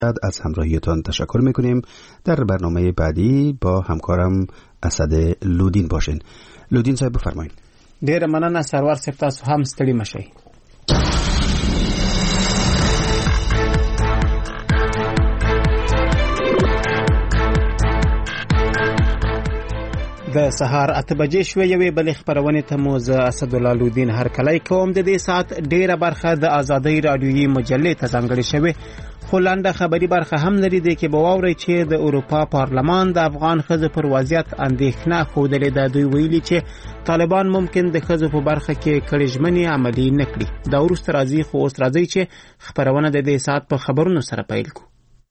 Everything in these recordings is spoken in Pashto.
از همراهیتان تشکر میکنیم. در برنامه بعدی با همکارم اسد لودین باشین. لودین صاحب بفرمایید. ډیر مننه سرور صاحب، تاسو هم ستړي مشئ. د سهار 8 بجې شوې یوې بلې خبرونې ته مو زه اسدالله لودین هرکلی کوم. د دې ساعت ډیره برخه د آزادۍ رادیویي مجلې ته ځانګړې شوې، خو لنډه خبري برخه هم لري. د کې به واورئ چې د اروپا پارلمان د افغان ښځو پر وضعیت اندېښنه ښودلې ده. دوی ویلي چې طالبان ممکن د ښځو په برخه کې کړې ژمنې عملي نه کړي. دا وروسته راځي، خو اوس راځي چې خبرونه د دې ساعت په خبرونو سره پیل کړو.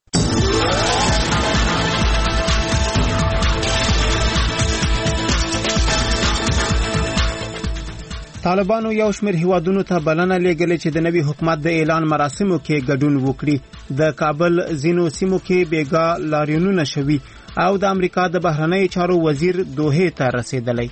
طالبانو یو شمېر هیوادونو ته بلنه لېږلې چې د نوي حکومت د اعلان مراسمو کې ګډون وکړي. د کابل ځینو سیمو کې بیګا لاریونونه شوي او د امریکا د بهرنیو چارو وزیر دوحې ته رسېدلی.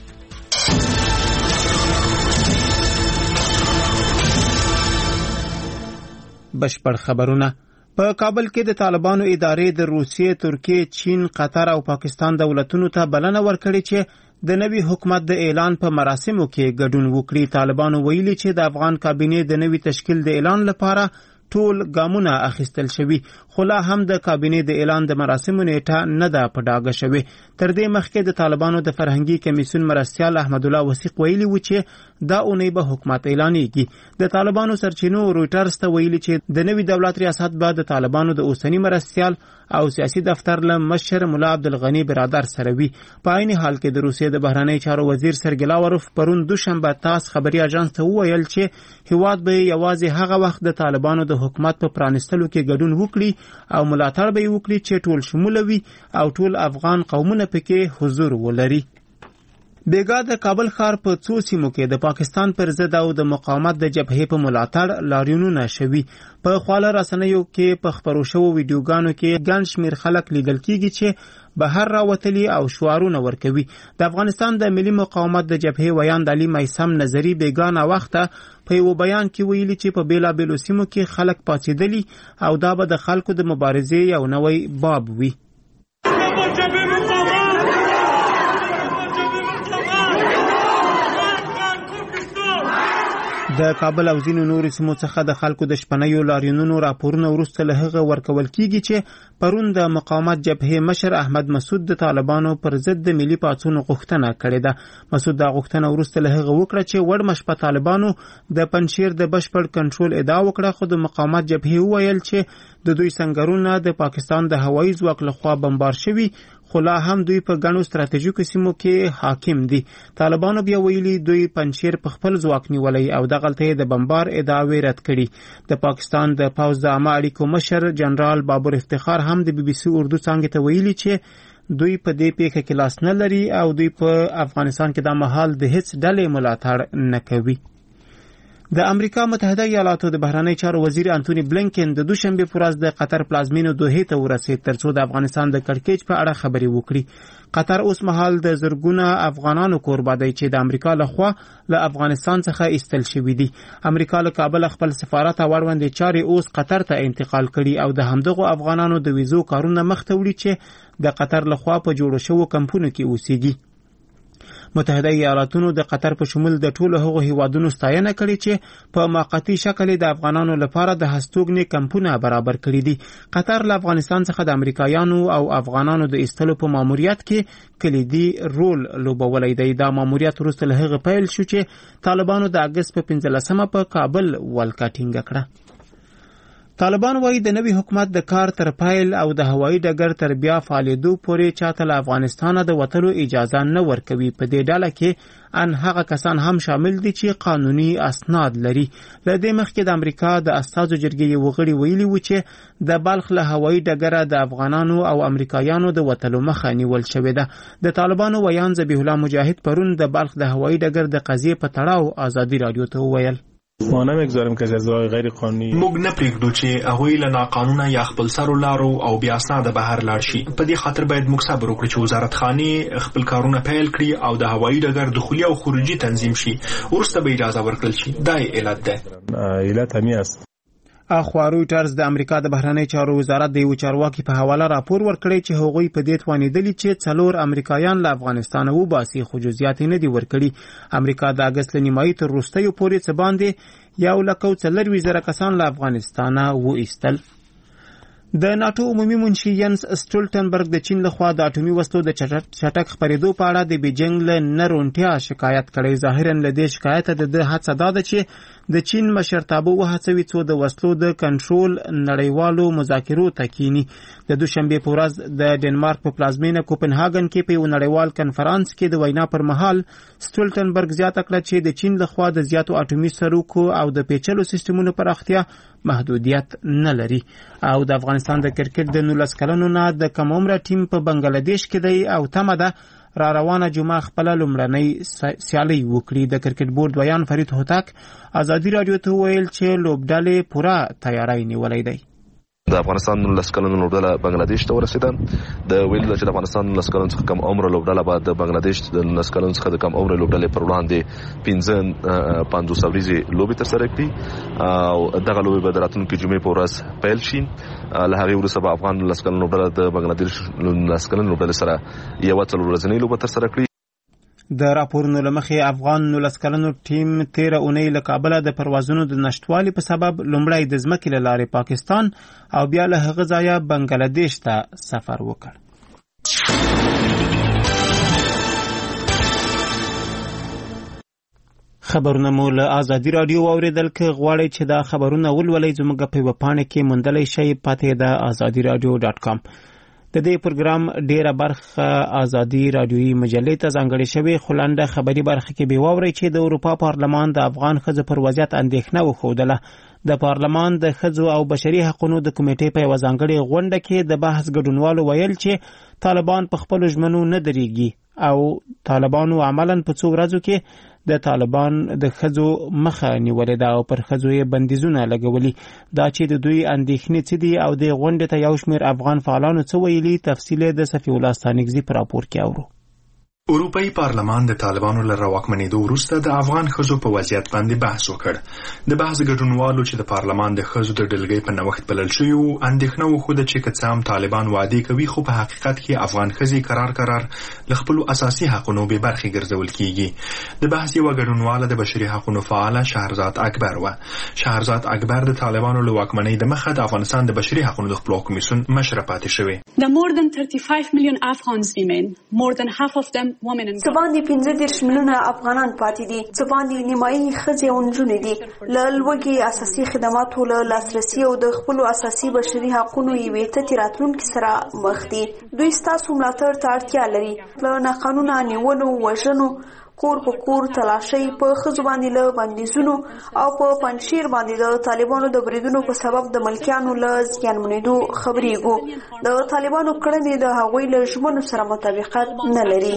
بشپړ خبرونه. په کابل کې د طالبانو ادارې د روسیې، ترکیې، چین، قطر او پاکستان دولتونو ته بلنه ورکړې چې د نوي حکومت د اعلان په مراسمو کې ګډون وکړي. طالبانو ویلي چې د افغان کابینې د نوي تشکیل د اعلان لپاره ټول ګامونه اخیستل شوي، خو لا هم د کابینې د اعلان د مراسمو نیټه نه ده په ډاګه شوې. تر دې مخکې د طالبانو د فرهنګي کمیسیون مرستیال احمد الله وثیق ویلي و چې دا اونۍ به حکومت اعلانېږي. د طالبانو سرچینو رویټرز ته ویلي چې د نوي دولت ریاست به د طالبانو د اوسني مرستیال او سیاسي دفتر له مشر ملا عبدالغنی برادر سره وي. په عین حال کې د روسیې د بهرنیو چارو وزیر سرګی لاوروف پرون دوشنبه تاس خبري اژانس ته وویل چې هیواد به یوازې هغه وخت د طالبانو د حکومت په پرانستلو کې ګډون وکړي او ملاتړ به یې وکړي چې ټول شموله وي او ټول افغان قومونه پکې حضور ولري. بیګا د کابل ښار په څو سیمو کې د پاکستان پر ضد او د مقاومت د جبهې په ملاتړ لاریونونه شوي. په خواله رسنیو کې په خپرو شوو ویډیوګانو کې ګڼ شمېر خلک لیدل کېږي چې بهر راوتلي او شعارونه ورکوي. د افغانستان د ملي مقاومت د جبهې ویاند علي میثم نظري بیګا ناوخته په یو بیان کې ویلي چې په بیلابیلو سیمو کې خلک پاڅېدلي او دا به د خلکو د مبارزې یو نوی باب وي. د کابل او ځینو نورو سیمو څخه د خلکو د شپنیو لاریونونو راپورونه وروسته له هغه ورکول کیږي چې پرون د مقاومت جبهې مشر احمد مسعود د طالبانو پر ضد د ملي پاڅون غوښتنه کړې ده. مسعود دا غوښتنه وروسته له هغه وکړه چې وړ مشپه طالبانو د پنجشیر د بشپړ کنټرول ادعا وکړه، خو د مقاومت جبهې وویل چې د دوی سنگرونه د پاکستان د هوایي ځواک لخوا بمبار شوي، خو لا هم دوی په ګڼو ستراتیژیکو سیمو کې حاکم دي. طالبانو بیا ویلي دوی پنجشیر په خپل ځواک نیولی او دغلته یې د بمبار ادعاوې رد کړي. د پاکستان د پوځ د عامه اړیکو مشر جنرال بابر افتخار هم د BBC اردو څانګې ته ویلي چې دوی په دې پیښه کې لاس نه لري او دوی په افغانستان کې د مهال د هیڅ ډلې ملاتړ نه کوي. د امریکا متحده ایالاتو د بهرنیو چارو وزیر انټونی بلینکن د دوشنبه پر ورځ د قطر پلازمینو دوحې ته ورسېد ترڅو د افغانستان د کړکېچ په اړه خبرې وکړي. قطر اوس مهال د زرګونه افغانانو کوربه دی چې د امریکا لخوا له افغانستان څخه ایستل شوي دي. امریکا له کابل خپل سفارت او اړوندې چارې اوس قطر ته انتقال کړي او د همدغو افغانانو د ویزو کارونه مخ ته وړي چې د قطر لخوا په جوړو شوو کمپونو کې اوسېږي. متحده ایالاتونو د قطر په شمول د ټولو هغو هیوادونو ستاینه کړې چې په موقتی شکل د افغانانو لپاره د هستوګنې کمپونه برابر کړي دي. قطر له افغانستان څخه د امریکایانو او افغانانو د ایستلو په ماموریت کې کلیدي رول لوبولی دی. دا ماموریت وروسته له هغه پیل شو چې طالبانو د اګست په 15 په کابل ولکه ټینګه کړه. طالبان وايي د نوي حکومت د کار تر پایل او د هوایي ډګر تر بیا فعالیدو پورې چاته له افغانستانه د وتلو اجازه نه ورکوي. په دې ډله کې ان هغه کسان هم شامل دي چې قانوني اسناد لري. له دې مخکې د امریکا د استازو جرګې وغړي ویلي و چې د بلخ له هوایي ډګره د افغانانو او امریکایانو د وتلو مخه نیول شوې ده. د طالبانو ویان ذبیح الله مجاهد پرون د بلخ د هوایي ډګر د قضیې په تړاو ازادي رادیو ته وویل ما نمیگذاریم کسی از راه غیر قانونی موږ نه پرېږدو چې هغوی له ناقانونه یا خپل سرو لارو او بې اسناده بهر لاړ شي. په دې خاطر باید موږ صبر وکړو چې وزارتخانې خپل کارونه پیل کړي او د هوایي ډګر دخولي او خروجي تنظیم شي. وروسته به اجازه ورکړل شي. دا علت ده. علت همین است. اخوا رويټرز د امریکا د بهرنی چارو وزارت د یو چارواکي په حواله راپور ورکړی چې هغوی په دې توانیدلی چې 4 امریکایان له افغانستان وباسي، خو جزئیات نه دي ورکړي. امریکا د اگست نیمایي تر وروستیو پورې څه باندې 1,40,000 کسان له افغانستان وایستل. د ناتو عمومي منشي ینس سټولټنبرګ د چین لخوا د اټومي وسلو د چټک خپرېدو په اړه د بیجینګ له نه رونټیا شکایت کړی. ظاهراً له دې شکایته د هڅه دا ده چې د چین مشرتابه وهڅوي څو د وسلو د کنټرول نړیوالو مذاکرو ته کینی. د دوشنبه په ورځ د ډنمارک په پلازمینه کوپنهاګن کې په یو نړیوال کنفرانس کې د وینا پر مهال سټولټنبرګ زیاته کړه چې د چین لخوا د زیاتو اټومي سروکو او د پیچلو سیستمونو پراختیا محدودیت نه لري. او د افغانستان د کرکټ د 19 کلنو نه د کم عمره ټیم په بنگلاديش کې دی او تمه ده را روانه جمعه خپل لومړنۍ سیالي وکړي. د کرکټ بورډ ویان فرید هوتک ازادي رادیو ته ویل چې لوبډلې پوره تیاری نیولې دی. د افغانستان 19 کلنو لوبډله بنگلاديش ته ورسیده. د ویل چې د افغانستان 19 کلنو څخه کم عمر لوبډله بعد د بنگلاديش د 19 کلنو څخه د کم عمر لوبډلې پر وړاندې 15 ورځې لوبي تر سره کړي او دغه لوبي به د راتلونکي جمعې په ورځ پیل شي. له هغه وروسته به افغان 19 کلنو لوبډله د بنگلاديش 19 کلنو لوبډلې سره یو څل ورځې لوبه تر سره کړي. د راپورونو لمخې افغان 19 کلنو ټیم 13 اونۍ له کابل د پروازونو د نشټوالي په سبب لومړی د ځمکې له لارې پاکستان او بیا له هغه ځایه بنگلاديش ته سفر وکړ. خبرونه مو له ازادي رادیو اوریدل. که غواړئ چې دا خبرونه ولولئ زموږ په ویبپاڼه کې موندلی شئ، پاتې د azadiradio.com. د دې پروګرام ډیره برخه ازادي رادیوي مجلې ته ځانګړې شوې، خو لنډه خبري برخه کې به واورئ چې د اروپا پارلمان د افغان ښځو پر وضعیت اندېښنه وښودله. د پارلمان د ښځو او بشري حقوقو د کمیټې په یوه ځانګړې غونډه کې د بحث ګډونوالو ویل چې طالبان په خپلو ژمنو نه درېږي او طالبانو عملاً په څو ورځو کې د طالبان د ښځو مخه نیولې ده او پر ښځو یې بندیزونه لګولي. دا چې د دوی اندېښنې څه دي او د غونډې ته یو شمېر افغان فعالانو څه ویلي، تفصیل د صفي الله ستانکزي په راپور کې اورو. اروپایي پارلمان د طالبانو له راواکمنېدو وروسته د افغان ښځو په وضعیت باندې بحث وکړ. د بحث ګډونوالو چې د پارلمان د ښځو د ډلګۍ په نوښت بلل شوي وو اندېښنه وښوده چې که څه هم طالبان وعدې کوي خو په حقیقت کې افغان ښځې قرار له خپلو اساسي حقونو بې برخې ګرځول کیږي. د بحث یوه ګډونواله د بشري حقونو فعاله شهرزاد اکبر وه. شهرزاد اکبر د طالبانو له واکمنۍ د مخه د افغانستان د بشري حقونو د خپلواک کمیسیون مشره پاتې شوې. The more than 35 million Afghans remain, more than half of them women and girls. باندې 15 میلیونه افغانان پاتې دي، څه باندې نیمایي ښځې او نجونې دي. له لوږې، اساسي خدماتو له لاسرسي او د خپلو اساسي بشري حقونو یوې تتې راتلونکي سره مخ دي. دوی ستاسو ملاتړ ته اړتیا لري. له ناقانونه نیولو، وژنو، کور په کور تلاشۍ، په ښځو باندې له بندیزونو او په پنجشیر باندې د طالبانو د بریدونو په سبب د ملکیانو له زیانمنېدو خبرېږو. د طالبانو کړنې د هغوی له ژمنو سره مطابقت نه لري.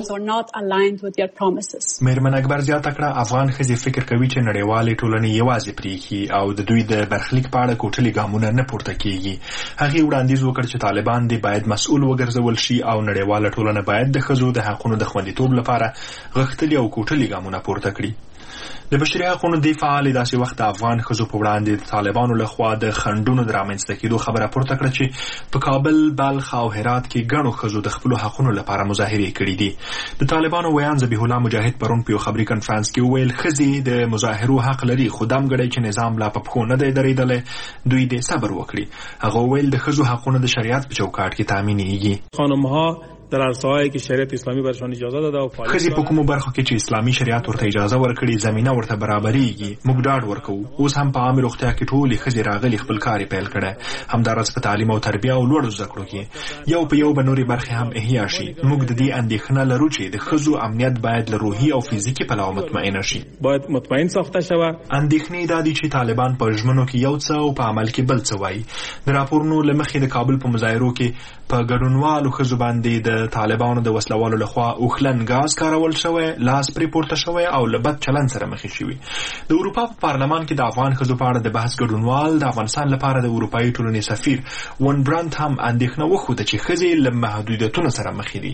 میرمن اکبر زیاته کړه افغان ښځې فکر کوي چې نړیوالې ټولنې یوازې پرېښي او د دوی د برخلیک په اړه کوټلي ګامونه نه پورته کیږي. هغې وړاندیز وکړ چې طالبان دې باید مسؤل وګرځول شي او نړیواله ټولنه باید د ښځو د حقونو د خوندیتوب لپاره غښتلي او کوټلي ګامونه پورته کړي. د بشري حقوقو د فعال داسې وخت د افغان ښځو په وړاندې د طالبانو لخوا د خنډونو د رامنځته کېدو خبره پورته کړه چې په کابل، بلخ او هرات کې ګڼو ښځو د خپلو حقونو لپاره مظاهرې کړي دي. د طالبانو ویان ذبیح الله مجاهد پرون په یو خبري کنفرانس کې وویل ښځې د مظاهرو حق لري، خو دم ګړی چې نظام لا په پښو نه دی درېدلی دوی دې صبر وکړي. هغه وویل د ښځو حقونه د شریعت په چوکاټ کې تامینېږي. خانم‌ها در عرصه‌هایی که شریعت اسلامی برشان اجازه داده و ښځې په کومو برخو کې چې اسلامي شریعت ورته اجازه ورکړي زمینه ورته برابرېږي. موږ ډاډ ورکوو. اوس هم په عامه روغتیا کې ټولې ښځې راغلي خپل کار یې پیل کړی. همداراز په تعلیم او تربیه او لوړو زده کړو کې یو په یو به نورې برخې هم احیا شي. موږ د دې اندېښنه لرو چې د ښځو امنیت باید له روحي او فزیکي پلوه مطمئنه شي. باید مطمئن ساخته شود. اندېښنې دا دي چې طالبان په ژمنو کې یو څه او په عمل کې بل څه وایي. د راپورونو له مخې د کابل په مظاهرو کې په ګډونوالو ښځو باندې د د طالبانو د وسلوالو لخوا اوخلن غاز کارول شوی، لاس پرې پورته شوی او له بد چلند سره مخ شوی. د اروپا په پارلمان کې د افغان ښځو په اړه د بحث ګډونوال د افغانستان لپاره د اروپایي ټولنې سفیر ون برانت هم اندېښنه وښوده چې ښځې له محدودیتونو سره مخ دي.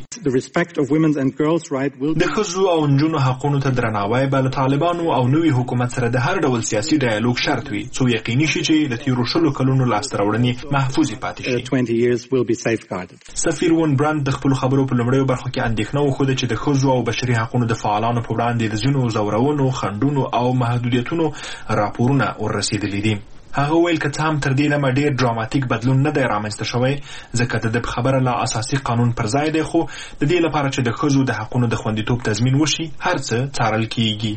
د ښځو او نجونو حقونو ته درناوی به له طالبانو او نوي حکومت سره د هر ډول سیاسي ډایالوګ شرط وي، څو یقیني شي چې د تیرو 20 کلونو لاسته راوړنې محفوظې پاتې شي. سفیر ون برانت د خپلو خبرو په لومړیو برخو کې اندېښنه وښوده چې د ښځو او بشري حقونو د فعالانو په وړاندې د ځینو ځورونو، خنډونو او محدودیتونو راپورونه ورسېدلي دي. هغه ویل که څه هم تر دې دمه ډېر ډراماتیک بدلون نه دی رامنځته شوی، ځکه د ده په خبره لا اساسي قانون پر ځای دی، خو د دې لپاره چې د ښځو د حقونو د خوندیتوب تضمین وشي هر څه څارل کیږي.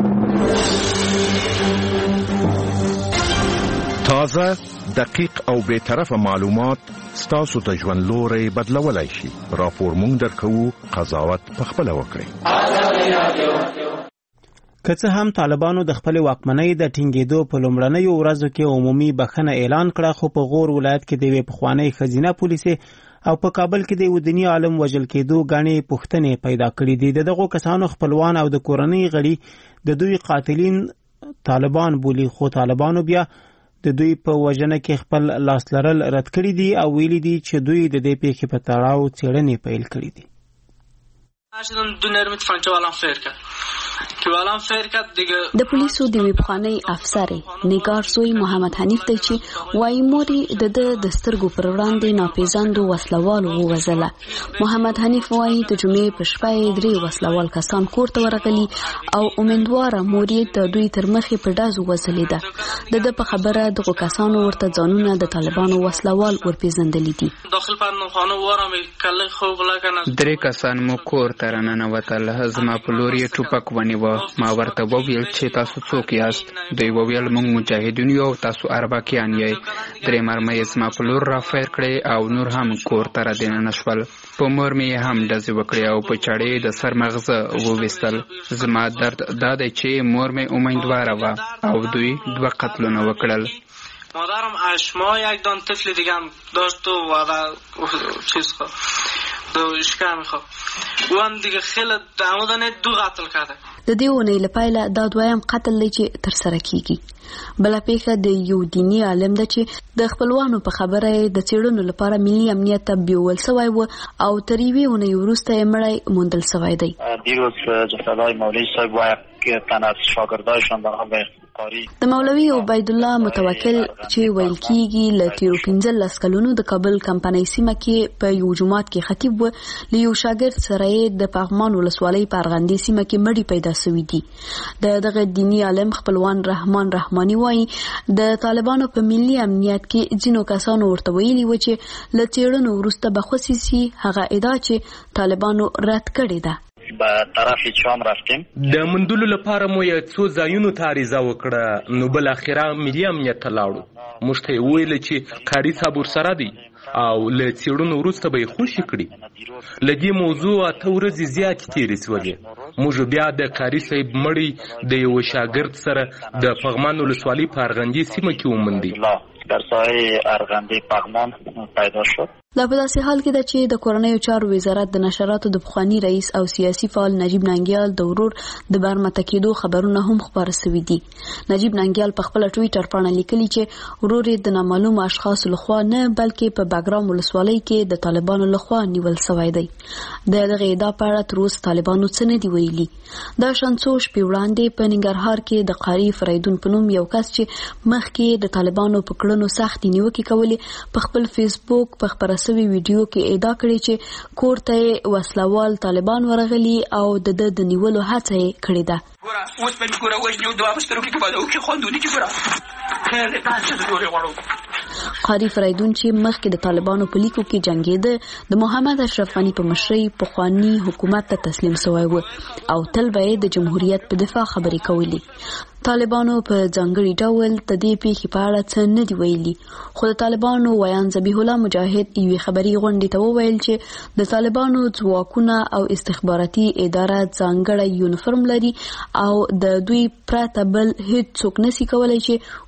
تازه، دقیق او بی‌طرفه معلومات ستاسو د ژوند لوری بدلولای شي. راپور مونږ درکوو، قضاوت پخپله وکړئ. که څه هم طالبانو د خپل واکمنۍ د ټینګېدو په لومړنیو ورځو کې عمومي بخښنه اعلان کړه، خو په غور ولایت کې د یوې پخوانۍ ښځینه پولیسې او په کابل کې د یو دیني عالم وژل کېدو ګڼې پوښتنې پیدا کړې دي. دغو کسانو خپلوان او د کورنۍ غړي د دوی قاتلین طالبان بولي، خو طالبانو بیا د دوی په وژنه کې خپل لاس لرل رد کړي دي او ویلي دي چې دوی د دې پیښې په تړاو څېړنې پیل کړي دي. د پولیسو د پخوانی افسر نگار زوی محمد حنیف دی چې وایي موري د سترګو پر وړاندې ناپېژاندو وسلوالو ووژله. محمد حنیف وایي د جمعې په شپه یې 3 وسلوال کسان کور ته ورغلي او امیندواره مور یې د دوی تر مخې په ډزو وژلې ده. د په خبره دغو کسانو ورته ځانونه د طالبانو وسلوال ورپېژندلي دي. 3 کسان مو کور ته راننوتل، زما په لور یې ټوپک ونیوه. ما ورته وویل چې تاسو څوک یاست؟ دوی وویل موږ مجاهدین یو، تاسو اربکیان یې. 3 مرمۍ زما په لور را فیر کړې او نور هم کور ته را دننه شول. په مور مې هم ډزې وکړې او په چاړې د سر مغزه وویستل. زما درد دا دی چې مور مې امیدواره وه او دوی 2 قتلونه وکړل. مادرم اشما یک دان طفل دیگه هم داشت و چیز شکر میخواد او هم دیگه خیلی دمودنه 2 قتل کرده. د دې ونې لپاره دا دویم قتل دی چې تر سره کیږي. بل پیښه د یو دیني عالم ده چې د خپلوانو په خبره د څېړنو لپاره ملي امنیت ته بیول شوی و او تر یوې ونې وروسته یې مړی موندل شوی دی. دیروز جسدهای مولوی صاحب و یک تن از شاگردایشان در حال د مولوی عبید الله متوکل چې ویل کیږي له تیرو 15 کلونو د کابل کمپنۍ سیمه کې په یو جماعت کې خطیب و، له یو شاګرد سره د پغمان ولسوالۍ په ارغندې سیمه کې مړی پیدا شوی دی. دغه دینی عالم خپلوان رحمان رحمانی وایي د طالبانو په ملي امنیت کې ځینو کسانو ورته ویلي و چې له څېړنو وروسته به خصوصي هغه ادعا چې طالبانو رد کړې ده. به طرف شام رفتیم. د مندلو لپاره مو یو څو ځایونو ته عریضه وکړه، نو بل اخیرا ملي امنیت ته لاړو. موږ ته ویل چې قاری صاحب ورسره دی او له څېړنو وروسته به یې خوشي کړي. له دې موضوع 8 ورځې زیاتې تېرې شولې. موږ بیا د قاری صاحب مړی د یو شاګرد سره د پغمان ولسوالۍ په ارغندې سیمه کې وموندی. در ساحه ارغندې پغمان پیدا شد. دا په داسې حال کې ده چې د کورنیو چارو وزارت د نشراتو د پخوانی رئیس او سیاسي فعال نجیب ننګیال د ورور د برمته کېدو خبرونه هم خبر شوي دي. نجیب ننګیال په خپل ټویټر باندې لیکلي چې ورور یې د نامعلوم اشخاصو لخوا نه بلکې په باګرام ولسوالۍ کې د طالبانو لخوا نیول شوی دی. دغه ادعا په اړه تر اوسه طالبانو څه نه دی ویلي. دا شانڅو شپې وړاندې په ننګرهار کې د قاری فریدون په نوم یو کس چې مخکې د طالبانو په کړنو سختې نیوکې کولې په خپل فیسبوک په خبره سوي ویډیو کې ادعا کړې چې کور ته وسلوال طالبان ورغلي او د نیولو هڅه یې کړې ده. اوس په ګوره وژنو دوه بسترو کې باندې او کې خوندونی کې ګوره خیر تاسو ته جوړه غواړو. قاری فریدون چې مخکې د طالبانو په لیکو کې جنگیده د محمد اشرف غنی په مشرۍ پخوانی حکومت ته تسلیم شوی و او تل به د جمهوریت په دفاع خبرې کولې. طالبانو په ځانګړي ډول د دې پیښې په اړه څه نه دی ویلي، خو د طالبانو ویان ذبیح الله مجاهد یوې خبري غونډې ته وویل چې د طالبانو ځواکونه او استخباراتي اداره ځانګړی یونیفورم لري او د دوی پرته بل هیڅ څوک نشي کولای چې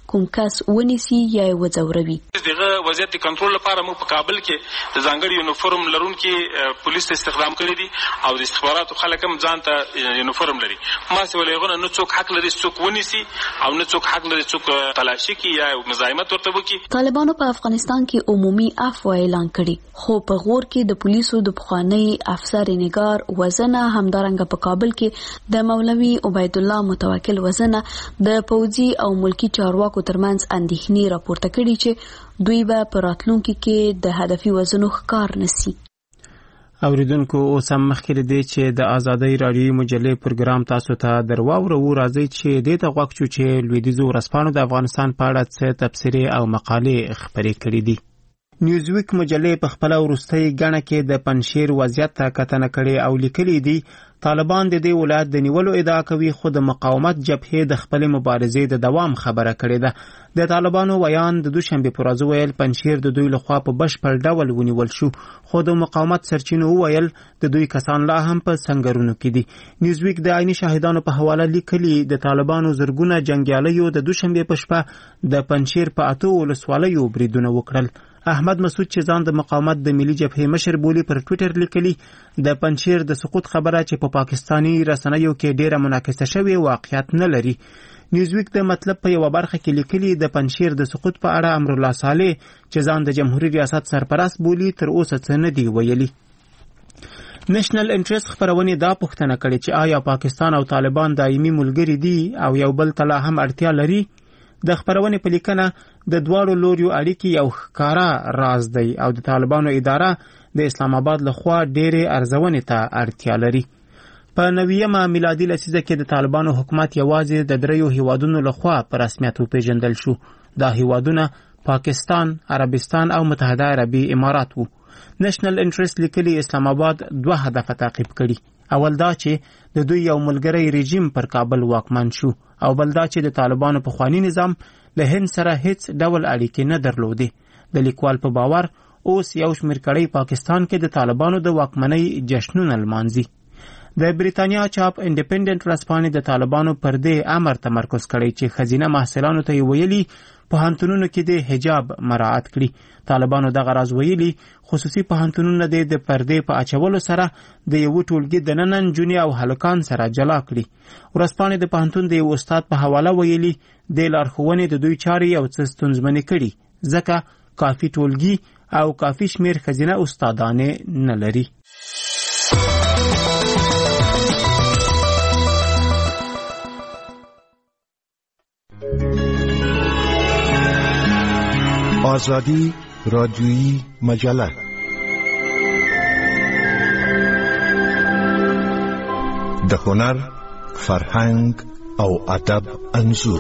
کوم کس ونیسي یا یې وځوروي. دغه وضعیت کنټرول لپاره موږ په کابل کې د ځانګړي یونیفورم لرونکي پولیس استخدام کړي دي او د استخباراتو خلک هم ځان ته یونیفورم لري. ما سه ولېغونه نه څوک حق لري څوک ونیسي او نه څوک حق لري څوک تلاشي کوي یا مزاحمت ورته وکړي. طالبانو په افغانستان کې عمومي عفو اعلان کړي، خو په غور کې د پولیسو د پخوانی افسر نگار وزنه همدارنګه په کابل کې د مولوي عبید الله متوکل وزنه د پوځي او ملکی چارواکو ترمنځ اندېښنې راپورته کړي چې دوی به په راتلونکي کې د هدفي وزنو ښکار نسی. اوریدونکو اوس هم مخکې دی چې د آزادۍ رادیوي مجلې پروګرام تاسو ته درواورو راځي چې دې ته غوښ چو چې لویدیځو ورځپاڼو د افغانستان په اړه څه تبصرې او مقالې خپرې کړې دي. نیوزویک مجلې په خپل وروستۍ غاڼه کې د پنشیر وضعیت ته کتنه کړې او لیکلي دي طالبان د دې ولایت د نیولو ادعا کوي، خو د مقاومت جبهې د خپل مبارزې د دوام خبره کړې ده. د طالبانو ویان د دوشنبه پر ورځ ویل پنشیر د دوی لخوا په بشپړ ډول ونیول شو، خو د مقاومت سرچینو ویل د دوی کسان لا هم په سنگرونو کې دي. نیوزویک د عیني شاهدانو په حواله لیکلي د طالبانو زرګونه جنگیالیو د دوشنبه په شپه د پنشیر په 8 ولسوالیو بریدونه وکړل. احمد مسعود چې ځان د مقاومت د ملي جبهې مشر بولی پر ټوئیټر لیکلي د پنشیر د سقوط خبره چې په پاکستانی رسنیو کې ډیره منعکسه شوې واقعیت نه لري. نیوزویک د مطلب په یو برخه کې لیکلي د پنشیر د سقوط په اړه امرالله صالح چې ځان د جمهوریت ریاست سرپرست بولی تر اوسه څه نه دی ویلي. نېشنل انټرست خبرونه دا پوښتنه کړې چې آیا پاکستان او طالبان دایمي ملګري دي او یو بل ته لا هم اړتیا لري. د خبرونه په لیکنه د دواړو لوریو اړیکې یو ښکارا راز دی او د طالبانو اداره د اسلام آباد لخوا ډېرې ارزونې ته اړتیا لري. په 90مه میلادي لسیزه کې د طالبانو حکومت یوازې د 3 هیوادونو لخوا په رسمیت وپیژندل شو. دا هیوادونه پاکستان، عربستان او متحده عربي امارات وو. نېشنل انټرست لیکلي اسلام آباد 2 هدف تعقیب کړي. اول دا چې د دوی یو ملګری رژیم پر کابل واکمن شو او بل دا چې د طالبانو په خوانی نظام له هند سره هیڅ ډول اړیکې نه درلودې. د لیکوال په باور اوس یو شمېر کړي پاکستان کې د طالبانو د واکمنۍ جشنونه لمانځي. د بریتانیا چاپ انډیپندنت ورځپاڼې د طالبانو پر دې امر تمرکز کړی چې ښځینه محصلانو ته یې ویلي پوهنتونونو کې د حجاب مراعات کړي. طالبانو دغه راز ویلي خصوصي پوهنتونونه د پردې په اچولو سره د یو ټولګي د ننن نجونې او هلکان سره جلا کړي. ورځپاڼې د پوهنتون د یو استاد په حواله ویلي د لارښوونې د دوی چارې یو څه ستونزمنې کړي ځکه کافي ټولګي او کافي شمېر ښځینه استادانې نه لري. آزادی رادیویی مجله د هنر، فرهنګ او ادب انځور.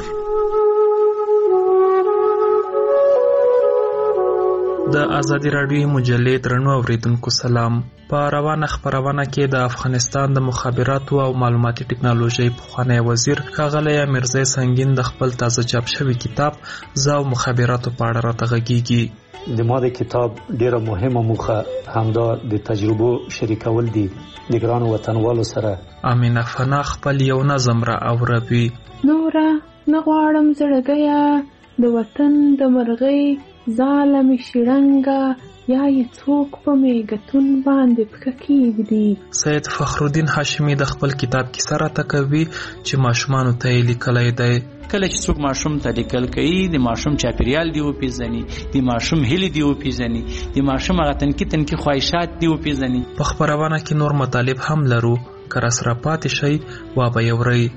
د آزادی رادیویی مجلې درنو اوریدونکو سلام. په روانه خبرونه کې د افغانستان د مخابراتو او معلوماتي ټکنالوژي پخوانی وزیر ښاغلی میرزا سنگین د خپل تازه چاپ شوی کتاب زه او مخابراتو په اړه راته غږیږي. د ما د کتاب ډیره مهمه موخه همدا د تجربو شریکول دي د ګرانو وطنوالو سره. امینه فنا خپل یو نظم را اوروي. نوره نه غواړم زړګیه د وطن د مرغۍ ظالم شړنګه یا یې څوک په میګتون باندې پښه کېږدي. سید فخرالدین هاشمي د خپل کتاب کیسه راته کوي چې ماشومانو ته یې لیکلی دی. کله چې څوک ماشوم ته لیکل کوي د ماشوم چاپیریال دی وپیژني، د ماشوم هیلې دی وپیژني، د ماشوم هغه تنکي خواهشات دی وپیژني. په خبرونه کې نور مطالب هم لرو که راسره پاتې شئ وا به یې اورئ.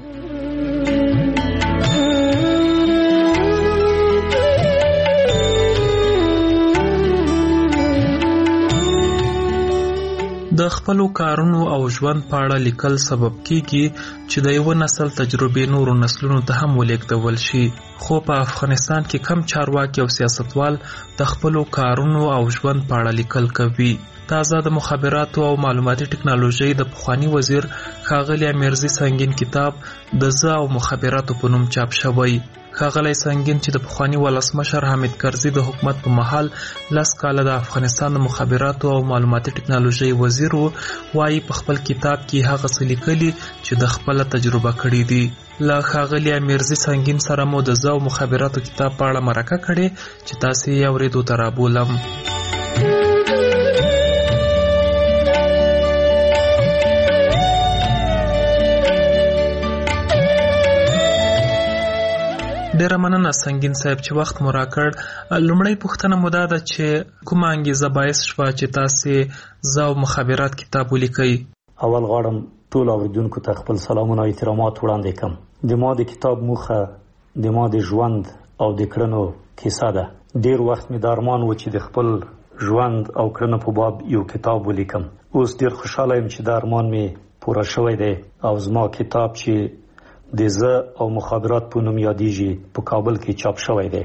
د خپلو کارونو او ژوند په اړه لیکل سبب کیږي چې د یو نسل تجربې نورو نسلونو ته هم ولیږدول شي. خو په افغانستان کې کم چارواکي او سیاستوال د خپلو کارونو او ژوند په اړه لیکل کوي. تازه د مخابراتو او معلوماتي ټکنالوژي د پخوانی وزیر ښاغلی میرزا سنگین کتاب د زه او مخابراتو په نوم چاپ شوی. ښاغلی سنگین چې د پخواني ولسمشر حامد کرزي د حکومت په مهال 10 کاله د افغانستان د مخابراتو او معلوماتي ټکنالوژي وزیر وایي په خپل کتاب کې هغه څه لیکلي چې د خپل تجربه کړې دي. له ښاغلي امیرزي سنگین سره مو د زو مخابراتو کتاب په اړه مرکه کړې چې تاسو یې اورېدو ته رابولم. ډیره مننه سنگین صاحب چې وخت مو راکړ. لومړی پوښتنه مو دا ده چې کومه انګیزه باعث شوه چې تاسو زو مخابرات کتاب ولیکئ؟ اول غواړم ټول اوریدونکو ته خپل سلامونه او احترامات وړاندې کړم. د ما د کتاب موخه د ما د ژوند او د کړنو کیسه ده. ډیر وخت مې د ارمان و چې د خپل ژوند او کړنو په باب یو کتاب ولیکم. اوس ډیر خوشاله یم چې د ارمان مې پوره شوی دی او زما کتاب چې د زه او مخابرات په نوم یادیږي په کابل کې چاپ شوی دی.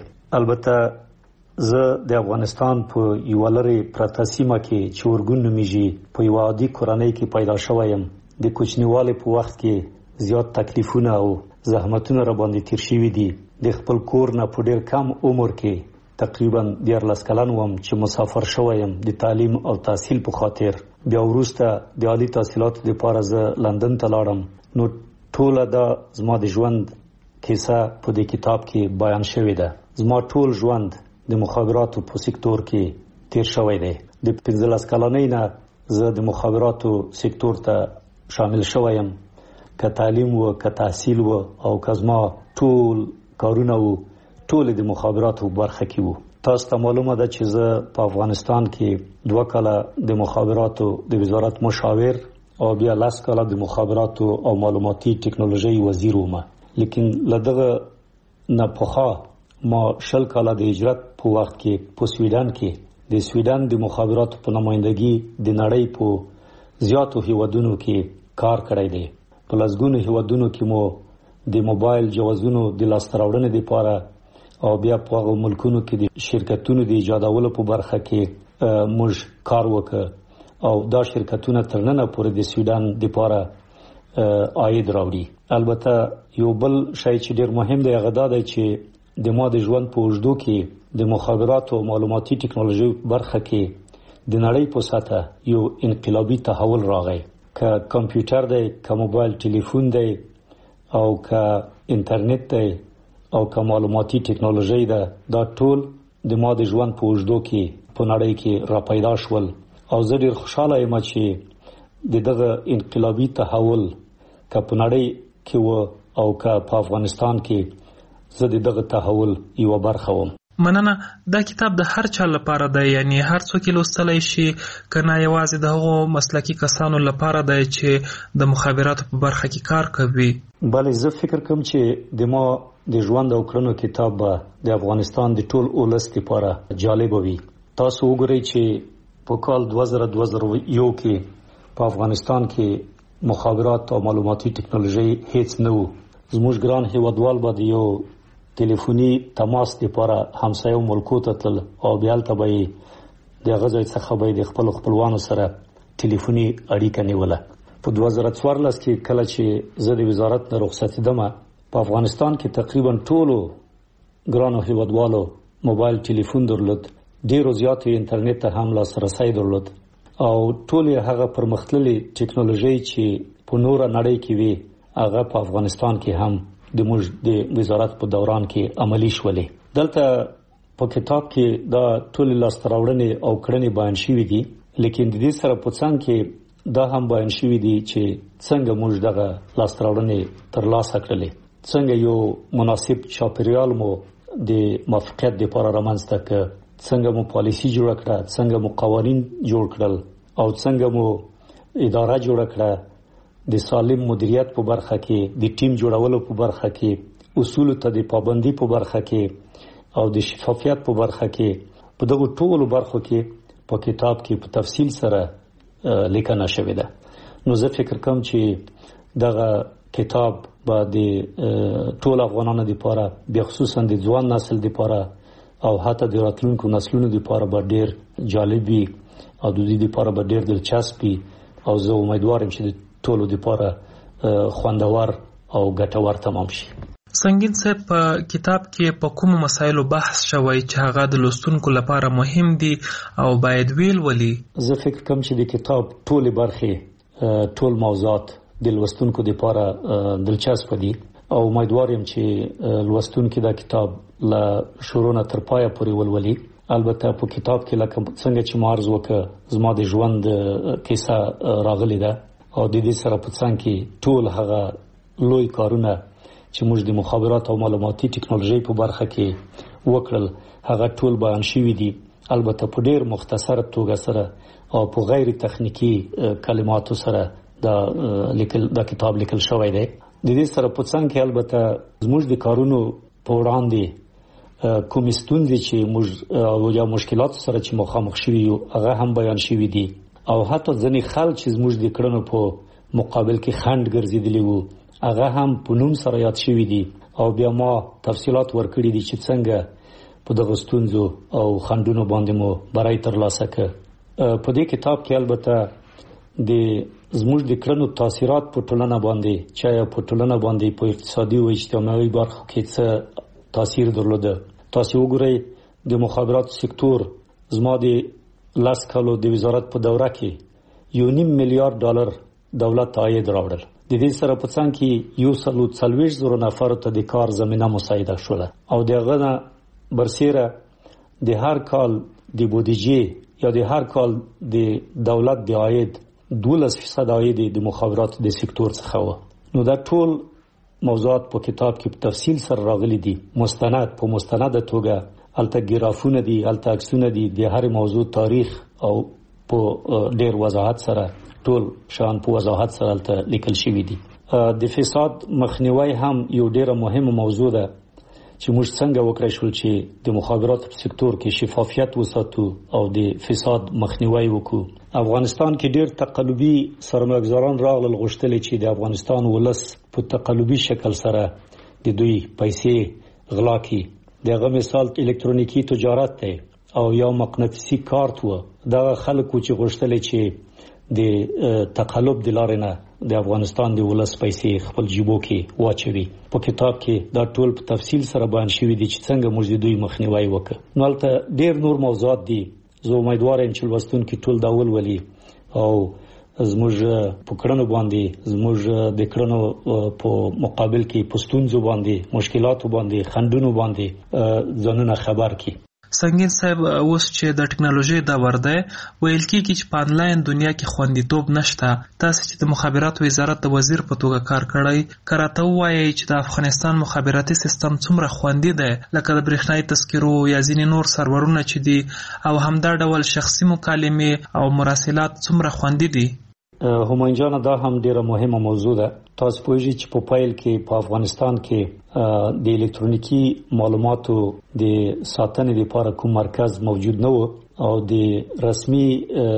البته زه د افغانستان په یو لري پرته سیمه کې چې ورګون نومیږي په یو عادي کورنۍ کې پیدا شوی یم. د کوچنیوالي په وخت کې زیات تکلیفونه او زحمتونه را باندې تیر شوي دي. د خپل کور نه په ډیر کم عمر کې تقریبا 14 کلن وم چې مسافر شوی یم د تعلیم او تحصیل په خاطر. بیا وروسته د عالی تحصیلاتو لپاره زه لندن ته لاړم. نو ټول دا زما د ژوند کیسه په دې کتاب کې بیان شوی ده. زما ټول ژوند د مخابراتو په سکتور کې تیر شوی دی. د 15 کلنۍ نه زه د مخابراتو سکتور ته شامل شوم. که تعلیم و که تحصیل و او که زما ټول کارونه و ټول د مخابراتو برخه کې وو. تاسو ته معلومه ده چې زه په افغانستان کې 2 کاله د مخابراتو د وزارت مشاور او بیا 10 کاله د مخابراتو او معلوماتي ټکنالوژي وزیر وم. لیکن لدغه نه پخا ما 10 کاله د هجرت په وخت کې په سویډن کې د سویډن د مخابراتو په نمائندګي د نړۍ په زیاتو هیوادونو کې کار کړی دی. په لږونو هیوادونو کې مو د موبایل جوازونو د لاستراوړنې لپاره او بیا په هغه ملکونو کې د شرکتونو د ایجادولو په برخه کې موږ کار وکړ او دا شرکتونه ترننه پورې د سویډن لپاره عاید راوړي. البته یو بل شی چې ډیر مهم دی هغه دا دی چې د ما د ژوند په اوږدو کې د مخابراتو او معلوماتي ټکنالوژي برخه کې د نړۍ په سطح یو انقلابي تحول راغی. که کمپیوټر دی، که موبایل ټلیفون دی او که انټرنیټ دی او که معلوماتي ټکنالوژي ده، دا ټول د ما د ژوند په اوږدو کې په نړۍ کې را پیدا شول. او زه ډیر خوشاله یم چې دغه انقلابي تحول که په نړۍ کې و او که په افغانستان کې زه دغه تحول یو برخه وم. مننه. دا کتاب د هر چا لپاره دی، یعنی هر څوک لوستلی شي کنه یوازې د هغو مسلکي کسانو لپاره دی چې د مخابراتو په برخه کې کار کوي؟ بله، زه فکر کوم چې د ما د ژوند او کړنو کتاب به د افغانستان د ټول ولس لپاره جالب وي. تاسو وګورئ چې په کال 2001 کې په افغانستان کې مخابرات او معلوماتي ټکنالوژي هیڅ نه وو. زموږ ګران هیوادوال به د یو ټلیفوني تماس لپاره همسایو ملکو ته تلل او بیا هلته به یې د هغه ځای څخه به یې د خپلو خپلوانو سره ټلیفوني اړیکه نیوله. په 2014 کې کله چې زه د وزارت نه رخصتېدم، په افغانستان کې تقریبا ټولو ګرانو هیوادوالو موبایل ټلیفون درلود. ډیرو زیاتو انټرنیټ ته هم لاسرسی درلود او ټول هغه پرمختللي ټکنالوژي چې په نوره نړۍ کې وي هغه په افغانستان کې هم د موږ د وزارت په دوران کې عملی شولې. دلته په کتاب کې دا ټول لاستراوړنې او کړنې بیان شوي دي، لیکن د دې سره په څنګ کې دا هم بیان شوي دي چې څنګه موږ دغه لاستراوړنې ترلاسه کړلې، څنګه یو مناسب چاپیریال مو د موافقت لپاره رامنځته کړ، څنګه مو پالیسی جوړ کړه، څنګه مو قوانین جوړ کړل او څنګه مو اداره جوړ کړه. د سالم مدیریت په برخه کې، د ټیم جوړولو په برخه کې، اصول ته د پابندي په برخه کې او د شفافیت په برخه کې، په دغه ټولو برخو کې په کتاب کې په تفصیل سره لیکنه شوې ده. نو زه فکر کوم چې دغه کتاب به د ټول افغانانو لپاره، بخصوصا د ځوان نسل لپاره او حتی د راتلونکو نسلونو لپاره به ډیر جالب وي او د دې لپاره به ډیر دلچسپ وي او زه امیدوارم چې د ټولو لپاره خوندور او ګټور تمام شي. سنگین صاحب په کتاب کې په کوم مسایلو بحث شوی چې هغه د لوستونکو لپاره مهم دي او باید ویل ولي؟ زه فکر کوم چې د کتاب ټول برخې ټول موضوعات د لوستونکو لپاره دلچسپ دي او امیدوار یم چې لوستونکو دا کتاب له شروع نه تر پایه پورې ولولي. البته په کتاب کې لکه څنګه چې مارز وکړه زما د ژوند کیسه راغلی ده او د دې سره په څنګ کې ټول هغه لوی کارونه چې موږ د مخابرات او معلوماتي ټکنالوژي په برخه کې وکړل هغه ټول بیان شوی دي، البته په ډیر مختصر توګه سره او په غیر تخنیکی کلماتو سره دا کتاب لیکل شوی دی. د دې سره په څنګ کې البته زموږ د کارونو په وړاندې کوم ستونزې چې موږ او یا مشکلات سره چې مخامخ شوي یو هغه هم بیان شوی دي او حتی ځینې خلک چې زموږ د کړنو په مقابل کې خنډ ګرځېدلی وو هغه هم په نوم سره یاد شوی دي او بیا ما تفصيلات ورکړي دي چې څنګه په دغه ستونزو او خنډونو باندې مو برای ترلاسه کړ. په دې کتاب کې البته د زموږ د کړنو تاثیرات په ټولنه باندې چې په ټولنه باندې په اقتصادي او اجتماعي برخو کې څه تاثیر درلوده. تاسو وګورئ د مخابرات سکتور زما د لاس کالو د وزارت په دوره کې $1.5 میلیارډ دولت عاید راوړل. د دې سره په څنګ کې 140,000 نفر ته د کار زمينه مساعده شوه او دغه نه برسیره د هر کال د بودیجې یا د هر کال د دولت د عاید 12% عاید د مخابرات د سکتور څخه و. نو دا ټول موضوعات په کتاب کې په تفصیل سره راغلي دي، مستند توګه الته ګرافونه دي، الته عکسونه دي، د هر موضوع تاریخ او په ډیر وضاحت سره ټول شان په وضاحت سره الته لیکل شوی دي. د فساد مخنیوي هم یو ډیره مهمه موضوع ده چې موږ څنګه وکړای شو چې د مخابرات په سکتور کې شفافیت وساتو او د فساد مخنیوي وکړو. افغانستان کې ډیر تقلبي سرمایه‌ګزاران راغلل غوښتل چې د افغانستان ولس په تقلبي شکل سره د دوی پیسې غلا کړي. دغه مثال الکترونیکی تجارت دی او یا مقناطیسي کارت و. دا خلکو چې غوښتل چې د تقلب د لارې نه د افغانستان د ولس پیسې خپل جیبو کې واچوي. په کتاب کې دا ټول په تفصیل سره بیان شوی دي چې څنګه موږ د دوی مخنیوي وکړو. نو البته ډیر نور موضوعات دي. زه امیدوار یم چې لوستونکي ټول دا ولولي او زموږ په کړنو باندې زموږ د کړنو په مقابل کې پښتونځو باندې مشکلاتو باندې خنډونو باندې ځانونه خبر کړي. سنگین صاحب اوس چې د ټکنالوژي دا ورده ویل کیږي چې په انلاین دنیا کې خوندیتوب نشته. تاسو چې د مخابرات وزارت د وزیر په توګه کار کړی کراته وایي چې د افغانستان مخابراتي سیستم څومره خوندي دی لکه د برېښنايي تذکرو یا ځینې نور سرورونه چې دي او همدا ډول شخصي مکالمې او مراسلات څومره خوندي دي؟ همایون جان دا هم ډیره مهمه موضوع ده. تاسو پوهیږئ چې په پایل کې په افغانستان کې د الکترونیکی معلوماتو د ساتنې لپاره کوم مرکز موجود نه و او د رسمي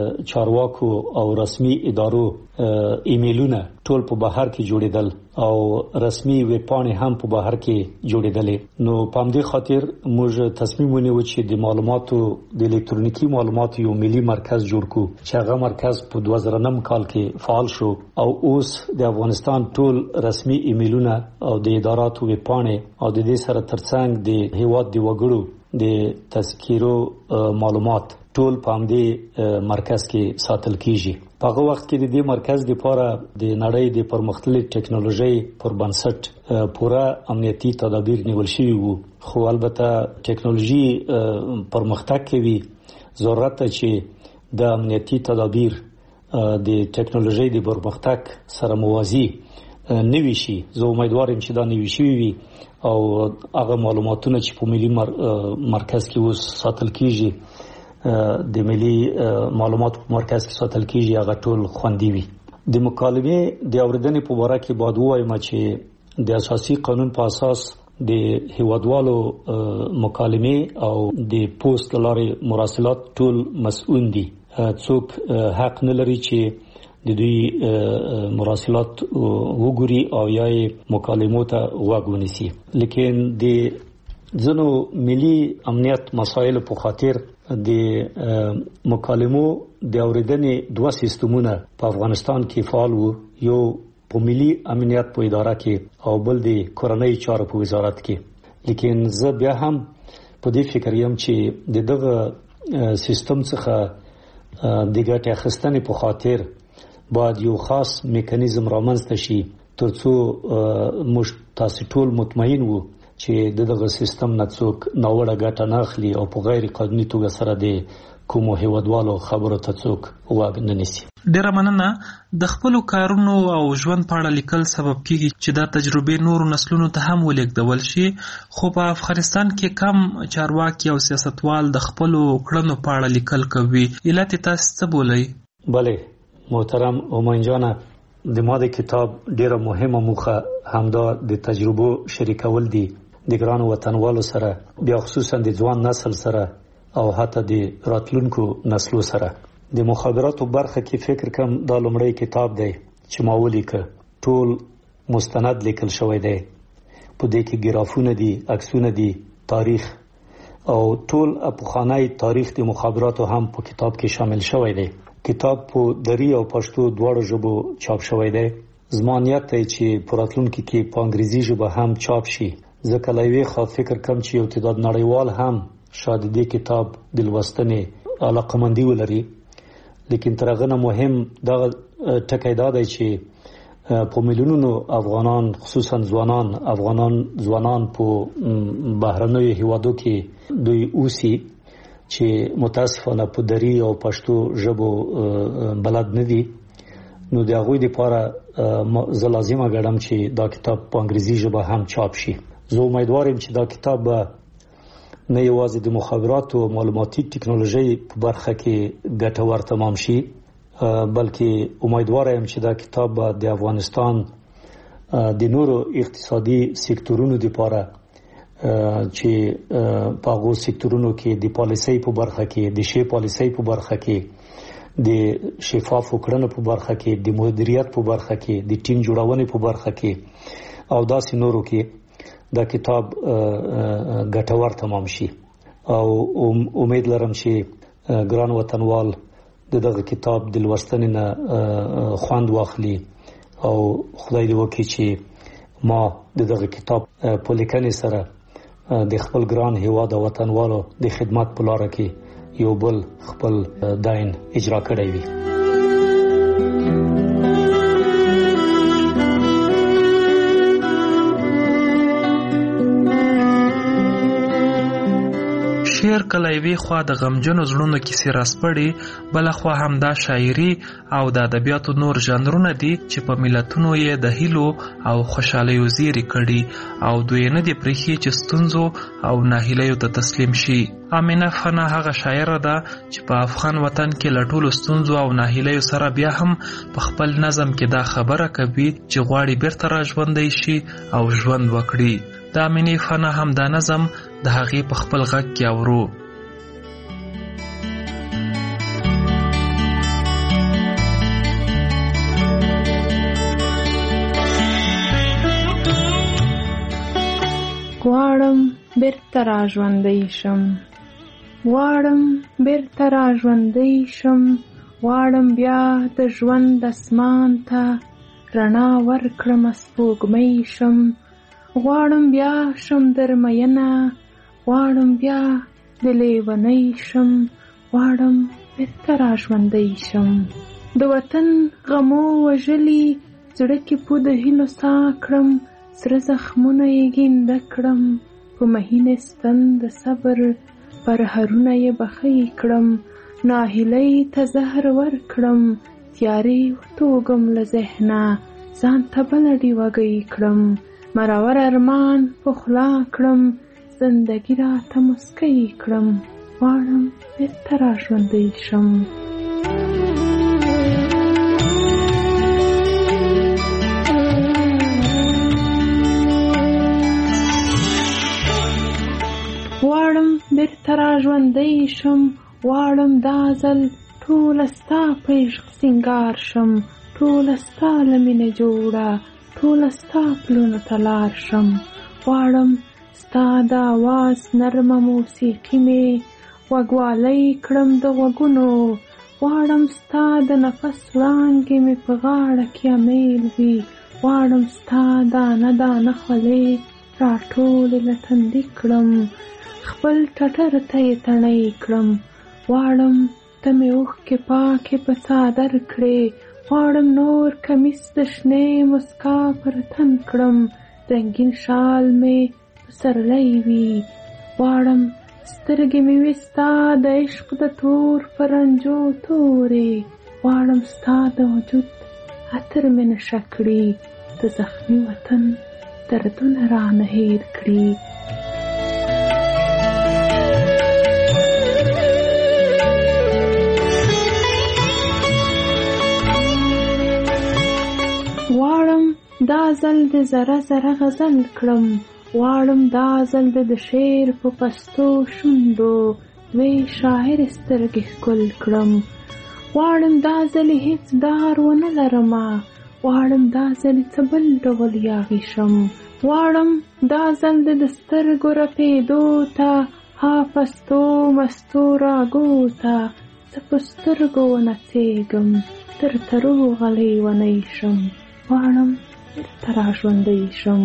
چارواکو او رسمي ادارو ایمیلونه ټول په بهر کې جوړیدل او رسمي ویب پاڼې هم په بهر کې جوړیدلې. نو په همدې خاطر موږ تصمیم ونیو چې د معلوماتو د الکترونیکی معلوماتو یو ملي مرکز جوړ کړو چې هغه مرکز په 2009 کال کې فعال شو او اوس د افغانستان ټول رسمي ایمیلونه او د اداراتو ویب پاڼې او د دې سره ترڅنګ د هیواد د وګړو د تذکیرو معلومات ټول په همدې مرکز کې ساتل کیږي. په هغه وخت کې د دې مرکز لپاره د نړۍ د پرمختللې ټکنالوژي پر بنسټ پوره امنیتي تدابیر نیول شوي وو. خو البته ټکنالوژي پرمختګ کوي، ضرورت چې د امنیتي تدابیر د ټکنالوژي د پرمختګ سره موازي نوي شي. زه امیدوار یم چې دا نوي شي وي او هغه معلوماتونه چې په ملي مرکز کې اوس ساتل کیږي د ملي معلوماتو په مرکز کې ساتل کیږي هغه ټول خوندي وي. د مکالمې د اوریدنې په اړه کې باید وایم چې د اساسي قانون په اساس د هیوادوالو مکالمې او د پوسټ لارې مراسلات ټول مسؤل دي. څوک حق نه لري چې د دوی مراسلات وګوري او یا مکالمو ته غوږ ونیسي. لیکن د ځنو ملي امنیت مسایل په خاطر د مکالمو د اوریدنې دوه سیستمونه په افغانستان کې فعال وو. یو په ملي امنیت په اداره کې او بل د کورنۍ چارو په وزارت کې. لیکن زه بیا هم په دې فکر یم چې د دغه سیستم څخه د ګټې اخیستنې په خاطر باید یو خاص میکانیزم رامنځته شي ترڅو موږ تاسو ټول مطمئن وو چې دغه سیستم نه څوک ناوړه ګټه نه اخلي او په غیر قانوني توګه سره د کومو هیوادوالو خبرو ته څوک واګ نه نیسي. ډیره مننه. د خپل کارونو او ژوند په اړه لیکل سبب کیږي چې دا تجربې نورو نسلونو ته هم ولیږدول شي، خو په افغانستان کې کم چارواکي او سیاستوال د خپل کړنو په اړه لیکل کوي. علت تاسو څه بولئ؟ بله محترم اومن جان، د ما د کتاب ډیره مهمه موخه همدا د تجربو شریکول دي د ګرانو وطنوالو سره، بیا خصوصا د ځوان نسل سره او حتی د راتلونکو نسلو سره. د مخابراتو برخه کې فکر کوم دا لومړی کتاب دی چې ما ولیکه. ټول مستند لیکل شوی دی، په دې کې ګرافونه دي، عکسونه دي، تاریخ او ټول پخوانی تاریخ د مخابراتو هم په کتاب کې شامل شوی دی. کتاب په دری او پښتو دواړو ژبو چاپ شوی دی. زما نیت دی چې په راتلونکي کې په انګریزي ژبه هم چاپ شي، ځکه لا یوې خوا فکر کوم چې یو تعداد نړیوال هم شاید دې کتاب د لوستنې علاقمندي ولري. لیکن تر هغه نه مهم دا ټکی دا دی چې په میلیونونو افغانان، خصوصا افغانان ځوانان په بهرنیو هیوادو کې دوی اوسي چې متاسفانه په دری او پښتو ژبو بلد نه دي. نو د هغوی لپاره زه لازمه ګڼم چې دا کتاب په انګریزي ژبه هم چاپ شي. زه امیدوار یم چې دا کتاب نه یوازې د مخابراتو او معلوماتي ټکنالوژي په برخه کې ګټور تمام شي، بلکې امیدوار یم چې دا کتاب د افغانستان د نورو اقتصادي سکتورونو لپاره چې په هغو سکتورونو کې د پالیسۍ په برخه کې، د شی پالیسۍ په برخه کې، د شفاف کړنو په برخه کې، د مدیریت په برخه کې، د ټیم جوړونې په برخه کې او داسې نورو کې دا کتاب ګټور تمام شي. او امید لرم چې ګران وطنوال دغه کتاب د لوستنې نه خوند واخلي او خدای دې وکړي چې ما دغه کتاب په لیکنې سره د خپل ګران هیواد او وطنوالو د خدمت په لار کې یو بل خپل داین اجرا کړی وي. شعر کله یوې خوا د غمجنو زړونو کیسې راسپړي، بله خوا هم دا شاعري او د ادبیاتو نور ژانرونه دي چې په ملتونو یې د هیلو او خوشحالیو زیری کړي او دوی نه دي پرېښي چې ستونزو او ناهیلیو ته تسلیم شي. امینه فنا هغه شاعره ده چې په افغان وطن کې له ټولو ستونزو او ناهیلیو سره بیا هم په خپل نظم کې دا خبره کوي چې غواړي بیرته را ژوندی شي او ژوند وکړي. د امینې فنا هم دا نظم د هغې په خپل غږ کې اورو. غواړم بیرته را ژوندی شم، غواړم بیرته را ژوندی شم، غواړم بیا د ژوند اسمان ته رڼا ورکړم سپوږمۍ شم، غواړم بیا شم درمینه، غواړم بیا د لیونۍ شم، غواړم بیرته را ژوندی شم. د وطن غمو وژلي زړه کې پو د هیلو ساه کړم، سره زخمونه یې ګینده کړم، په مهینې ستن د صبر پرهرونه یې بخۍ کړم، ناهیلۍ ته زهر ورکړم، تیارې وتوږم له ذهنه، ځان ته بله ډیوګۍ کړم، مرور ارمان په خوله کړم، زندګي راته مسکی کړم، غواړم بیرته را ژوندی شم. غواړم بیرته را ژوندی شم، غواړم دا ځل ټوله ستا په عشق سینګار شم، ټوله ستا له مینې جوړه، ټوله ستا پلونو ته لار شم، غواړم ستا د آواز نرمه موسیقي مې غوږوالی کړم د غوږونو، غواړم ستا د نفس وړانګې مې په غاړه کې امیل وي، غواړم ستا دانه دانه خولې راټولې له تندي کړم، خپل ټټر ته یې تڼۍ کړم. غواړم ته مې اوښکې پاکې په څادر کړې، غواړم نور کمیس د شنې مسکا پر تن کړم، رنګین شال مې په سرلی وي. غواړم سترګې مې وي ستا د عشق د تور پرنجو تورې، غواړم ستا د وجود عطر مې نشه کړي، د زخمي وطن دردونه رانه هېر کړي. غواړم دا ځل د ذره ذره غزل کړم، غواړم دا ځل د شعر په پستو شونډو دوی شاعر سترګې ښکل کړم. غواړم دا ځل هیڅ دار ونه لرمه، غواړم دا ځل څه بل ډول یاغي شم. غواړم دا ځل د سترګو رپېدو ته ها پستو مستو راګو ته څه په سترګو ونڅېږم، تر ترو غلی ونی شم. غواړم بیرته را ژوندی شم.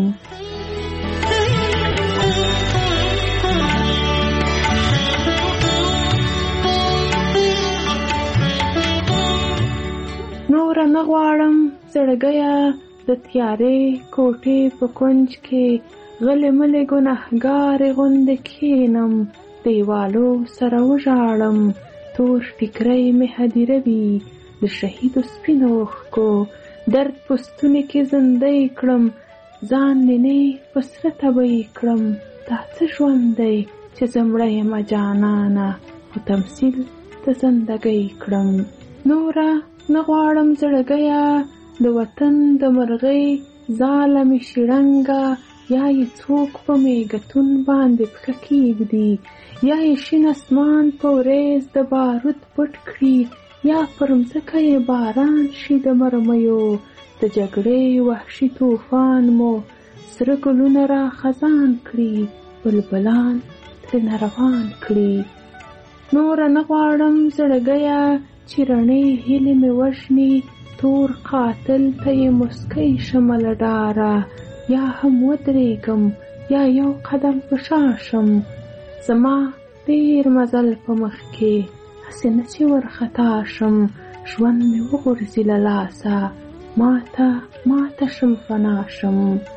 نوره نه غواړم زړګیه د تیارې کوټې په کونج کې غلې ملې ګنهګارې غوندې کښېنم، دیوالو سره وژاړم، تور ټیکری مې هدیره وي د شهیدو سپینو اوښکو، درد پستونې کې زندۍ کړم، ځان نینې په سره تبۍ کړم. دا څه ژوند دی چې زه مړه یمه جانانه، خو تمثیل د زندګۍ کړم. نوره نه غواړم زړګیه د وطن د مرغۍ ځاله مې شړنګه، یا یې څوک په میګتون باندې پښه کېږدي، یا یې شین اسمان په وریځ د بارود پټ کړي، یا پر مځکه یې باران شي د مرمیو. د جګړې وحشي طوفان مو سره ګلونه را خزان کړي، بلبلان ترې روان کړي. نوره نه غواړم زړګیه چې رڼې هیلې مې وژني، تور قاتل ته یې مسکی شمه له ډاره، یا هم ودرېږم یا یو قدم په شا شم. زما ډېر مزل په مخ کې، هسې نه چې ورخطا شم، ژوند مې وغورځي له لاسه، ماته شم فنا شم.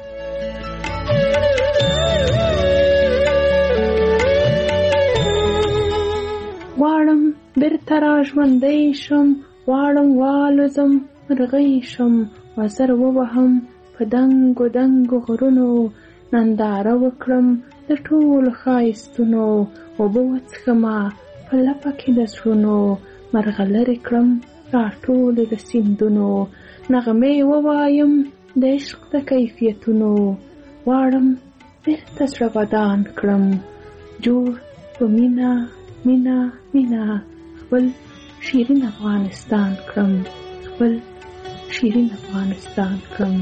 غواړم بیرته را ژوندی شم، غواړم والوزم مرغۍ شم، وزر ووهم په دنګو دنګو غرونو، ننداره وکړم د ټولو ښایستونو، اوبه وڅښمه په لپه کې د زړونو، مرغلرې کړم راټولې د سیندونو، نغمې ووایم د عشق د کیفیتونو. غواړم بیرته زړه ودان کړم، جوړ په مینه مینه مینه خپل شیرین افغانستان کړم، خپل شیرین افغانستان کړم.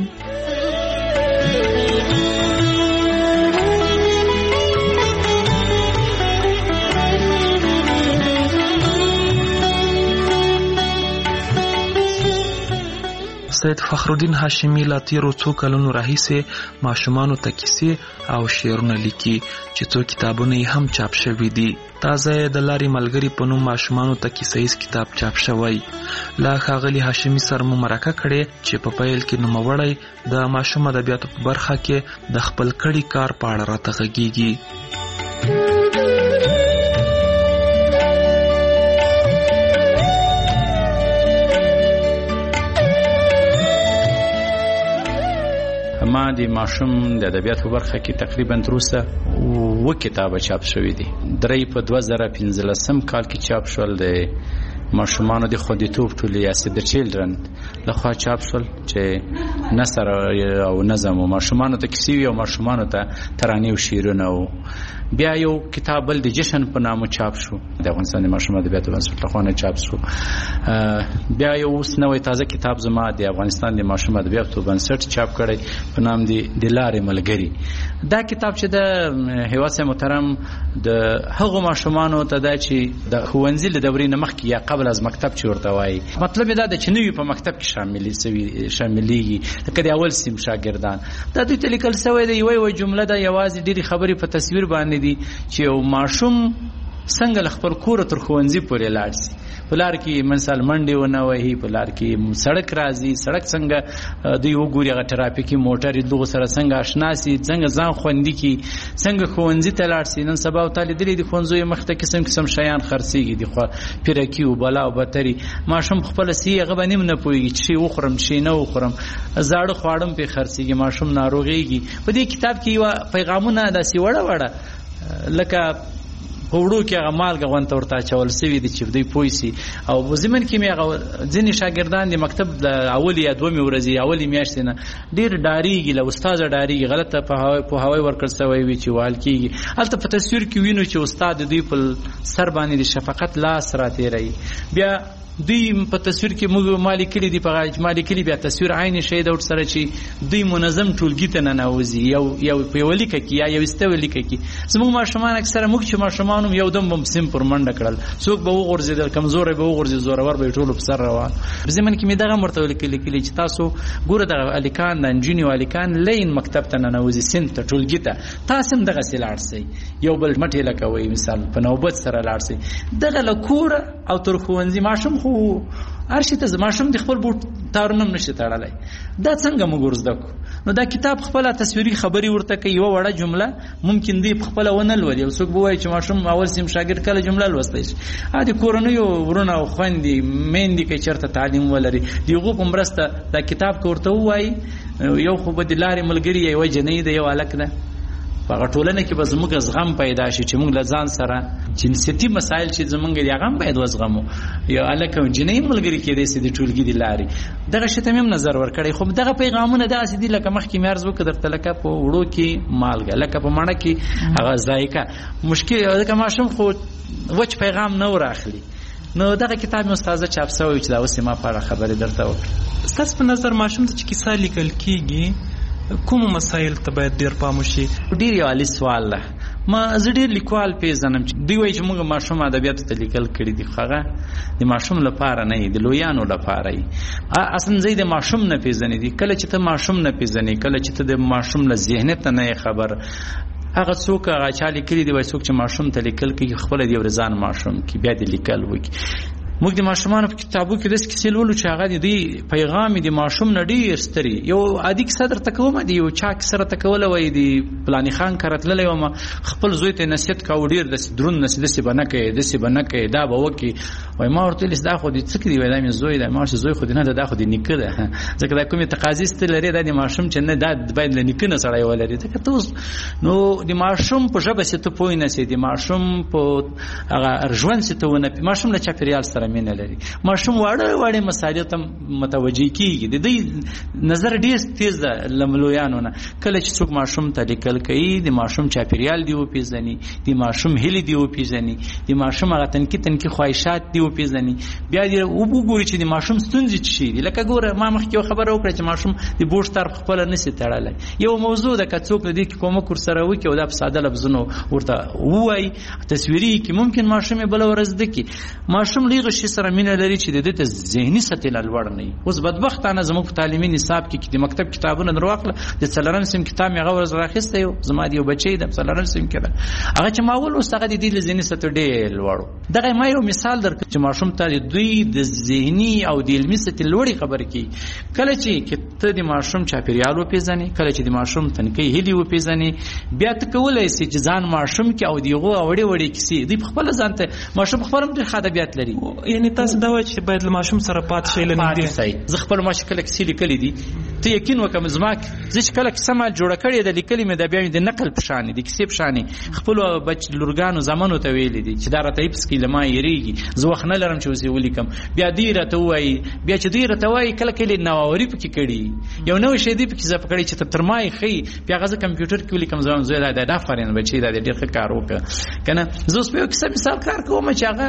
سید فخرالدین هاشمي لا تیرو څو کلونو راهیسې ماشومانو ته کیسې او شعرونه لیکي چې څو کتابونه یې هم چاپ شوي دي. تازه د لارې ملګري په نوم ماشومانو ته کیسه ییز کتاب چاپ شوی. له ښاغلي هاشمي سره مو مرکه کړې چې په پیل کې نوموړی د ماشوم ادبیاتو په برخه کې د خپل کړي کار په اړه راته غږیږي. ما د ماشوم د ادبیاتو برخه کې تقریبا تر اوسه 2 کتابه چاپ شوي دي. 3 په 2015 کال کې چاپ شول، د ماشومانو د خوندیتوب ټولې یا سیو د چیلډرن لخوا چاپ شول چې نثر او نظم و ماشومانو ته کیسې او ماشومانو ته ترانې او شعرونه و. بیا یو کتاب بل د جشن په نامه چاپ شو د افغانستان د ماشوم ادبیاتو بنسټ لخوا نه چاپ شو. بیا یو اوس نوې تازه کتاب زما د افغانستان د ماشوم ادبیاتو بنسټ چاپ کړی په نام دی د لارې ملګری. دا کتاب چې د هیواد محترم د هغو ماشومانو ته دا چې د ښوونځي له دورې نه مخکې یا قبل از مکتب چې ورته وایي، مطلب یې دا دی چې نوي په مکتب کې شاملېږي لکه د اول سیم شاګردان. دا دوی ته لیکل شوی دی یوه جمله ده، یوازې ډېرې خبرې په تصویر باندې دي چې یو ماشوم څنګه له خپل کوره تر ښوونځي پورې لاړ شي. په لار کې مثال منډې ونه وهي، په لار کې سړک راځي، سړک څنګه دوی وګوري، هغه ټرافیکي موټر دغو سره څنګه اشنا سي، څنګه ځان خوندي کړي، څنګه ښوونځي ته لاړ شي. نن سبا ورته لیدلي دي ښوونځیو مخ ته قسم قسم شیان خرڅېږي، دي پیرکي او بلا او بتري. ماشوم خپله سي هغه به نیم نه پوهېږي چې شی وخورم شی نه وخورم، زاړه خواړه هم پرې خرڅېږي، ماشوم ناروغېږي. په دې کتاب کې یوه پیغامونه داسې وړه وړه لکه په وړو کې هغه مالګه غونته ورته اچول سوي دي چې دوی پوه سي. او په ضمن کې مې هغه ځینې شاګردان د مکتب د اولې یا دومې ورځې اولې میاشتې نه ډېر ډارېږي، له استاده ډارېږي، غلطه پوهاوی ورکړل سوی وي چې وال کېږي. هلته په تصویر کې وینو چې استاد دوی په سر باندې د شفقت لاس راتېروي. بیا دوی په تصویر کې موږ مالی کلی دی په مالی کلی بیا تصویر عین شی د ورسره چې دوی منظم ټولګي ته ننوځي، یو په یو لیکه کې یا یو استوي لیکه کې. زموږ ماشومان اکثره موږ چې ماشومان یو دم بم سیم پر منډه کړل، څوک به وغورځېدل، کمزوري به وغورځي، زورور به ټول په سر روان. زمون کې مې دغه مرته لیکلي چې تاسو ګوره د الیکان د انجینیو الیکان لین مکتب ته ننوځي، سین ته ټولګي ته تاسو هم دغه سلاړ سي، یو بل مټې لکوي مثال په نوبت سره لاړ سي. دغه لکوره او تر ښوونځي ماشوم خو ارشي ته ماشوم د خپل بوټ تارونم نشي تړلی. دا څنګه موږ ورزده کو؟ نو دا کتاب خپله تصویري خبرې ورته کوي، یوه وړه جمله ممکن دی په خپله ونه لولي. یو څوک به وایي چې ماشوم اول سیم شاګرد کله جمله لوستی شي. د کورنیو ورونه او خویندې میندې که چېرته تعلیم ولري د هغو په مرسته دا کتاب که ورته ووایي. یو خو به د لارې ملګري یوه جنۍ ده، یو هلک ده. په هغه ټولنه کې به زموږ زغم پیدا شي چې موږ له ځان سره جنسیتي مسایل چې زموږ دي هغه هم باید وزغمو. یو هلک او نجلۍ ملګري کېدی شي د ټولګي د لارې. دغه شي ته مې هم نظر ورکړی. خو دغه پیغامونه داسې دي لکه مخکې مې عرض وکړه درته، لکه په وړو کې مالګه، لکه په مڼه کې هغه ذایقه. مشکل ځکه ماشوم خو وچ پیغام نه وراخلي. نو دغه کتاب مې استاده چاپ شوی چې دا اوس ما په اړه خبرې درته وکړه. ستاسو په نظر ماشوم ته چې کیسه لیکل کېږي کوم مسایل ته باید ډیر پام وشي؟ ډیر یو عالی سوال ده. ما زه ډیر لیکوال پیژنم چې دوی وایي چې موږ ماشوم ادبیاتو ته لیکل کړي دي، خو هغه د ماشوم لپاره نه دي، د لویانو لپاره دي. اصلا زه د ماشوم نه پیژنې دي. کله چې ته ماشوم نه پیژنې، کله چې ته د ماشوم له ذهنیت نه خبر، هغه څوک هغه چا لیکلي دي وایي څوک چې ماشوم ته لیکل کوي خپله د یو ځان ماشوم کې بیا د لیکل وکړي. موږ د ماشومانو په کتابو کې داسې کیسې لولو چې هغه د دوی پیغام د ماشوم نه ډېر ستري. یو عادي کیسه درته کوم، د یو چا کیسه راته کوله، وایي د فلاني خان کره تللی وم، خپل زوی ته نصیحت کاوه، ډېر داسې دروند نصیحت، داسې به نه کوې، داسې به نه کوې، دا به وکړي. وایي ما ورته ویل دا خو د څه کړي؟ وایي دا مې زوی دی. ما ورته زوی خو دې نه ده، دا خو د نیکه ده. ځکه دا کومې تقاضي ستې لري دا د ماشوم چې نه، دا باید له نیکه نه سړی ولري. ځکه ته اوس نو د ماشوم په ژبه چې ته پوه نه سې، د ماشوم په هغه ژوند چې ته ونه، ماشوم له چاپېریال سره مینه لري. ماشوم واړه مسایلو ته متوجه کیږي. د دې نظر ډیر تیز ده لملویانو نه. کله چې څوک ماشوم ته لیکل کوي، د ماشوم چاپیریال دی وپیژني، د ماشوم هیلې دی وپیژني، د ماشوم هغه تنکي خواهشات دی وپیژني. بیا دې وګوري چې د ماشوم ستونزې څه دي. لکه ګوره ما مخکې خبره وکړه چې ماشوم د بوج طرف خپل نشي تړلی. یو موضوع ده که څوک دې کې کومک ورسره وکړي او دا په ساده لفظونو ورته ووایي تصویري کې، ممکن ماشوم یې بله ورځ زده کړي. ماشوم له هغه شي سره مینه لري چې د دې ته ذهني سطح نه لوړ نه وي. اوس بدبختانه زموږ په تعلیمي نصاب کې د مکتب کتابونه در واخله، د څلورم سیم کتاب مې هغه ورځ راخیستی یو، زما د یو بچی د څلورم سیم کې ده، هغه چې ما اول اوس هغه د دې له ذهني سطح ډېر لوړ و. دغه ما یو مثال درکړم چې ماشوم ته دوی د ذهني او د علمي سطح لوړې خبرې کوي. کله چې ته د ماشوم چاپېریال وپېژنې، کله چې د ماشوم تنکۍ هیلې وپېژنې، بیا ته کولی سې چې ځان ماشوم کې او د هغو وړې وړې کیسې دوی په خپله ځان ته، ماشوم په خپله هم ډېر ښه ادبیات لري، یعنی تاسو دا وایي چې باید له ماشوم سره پات شي لنږدې. زه خپل ماشوم کله کیسې لیکلې دي ته یقین وکړه زما زه چې کله کیسه ما جوړه کړې ده لیکلې مې د بیا د نقل په شان دي کیسې په شان خپل بچ لورګانو زمانو ته ویلې دي چې دا راته هیڅ کې لما یریږي زه وخت نه لرم چې اوسې ولیکم بیا دې راته وایي بیا چې دې راته وایي کله کله نووري پکې کړي یو نو شی دی پکې زپ کړي چې تر مای خي بیا غزه کمپیوټر کې ولیکم زه دا فرین بچي دا ډېر ښه کار وکړ کنه زه اوس په کیسه مثال کار کوم چې هغه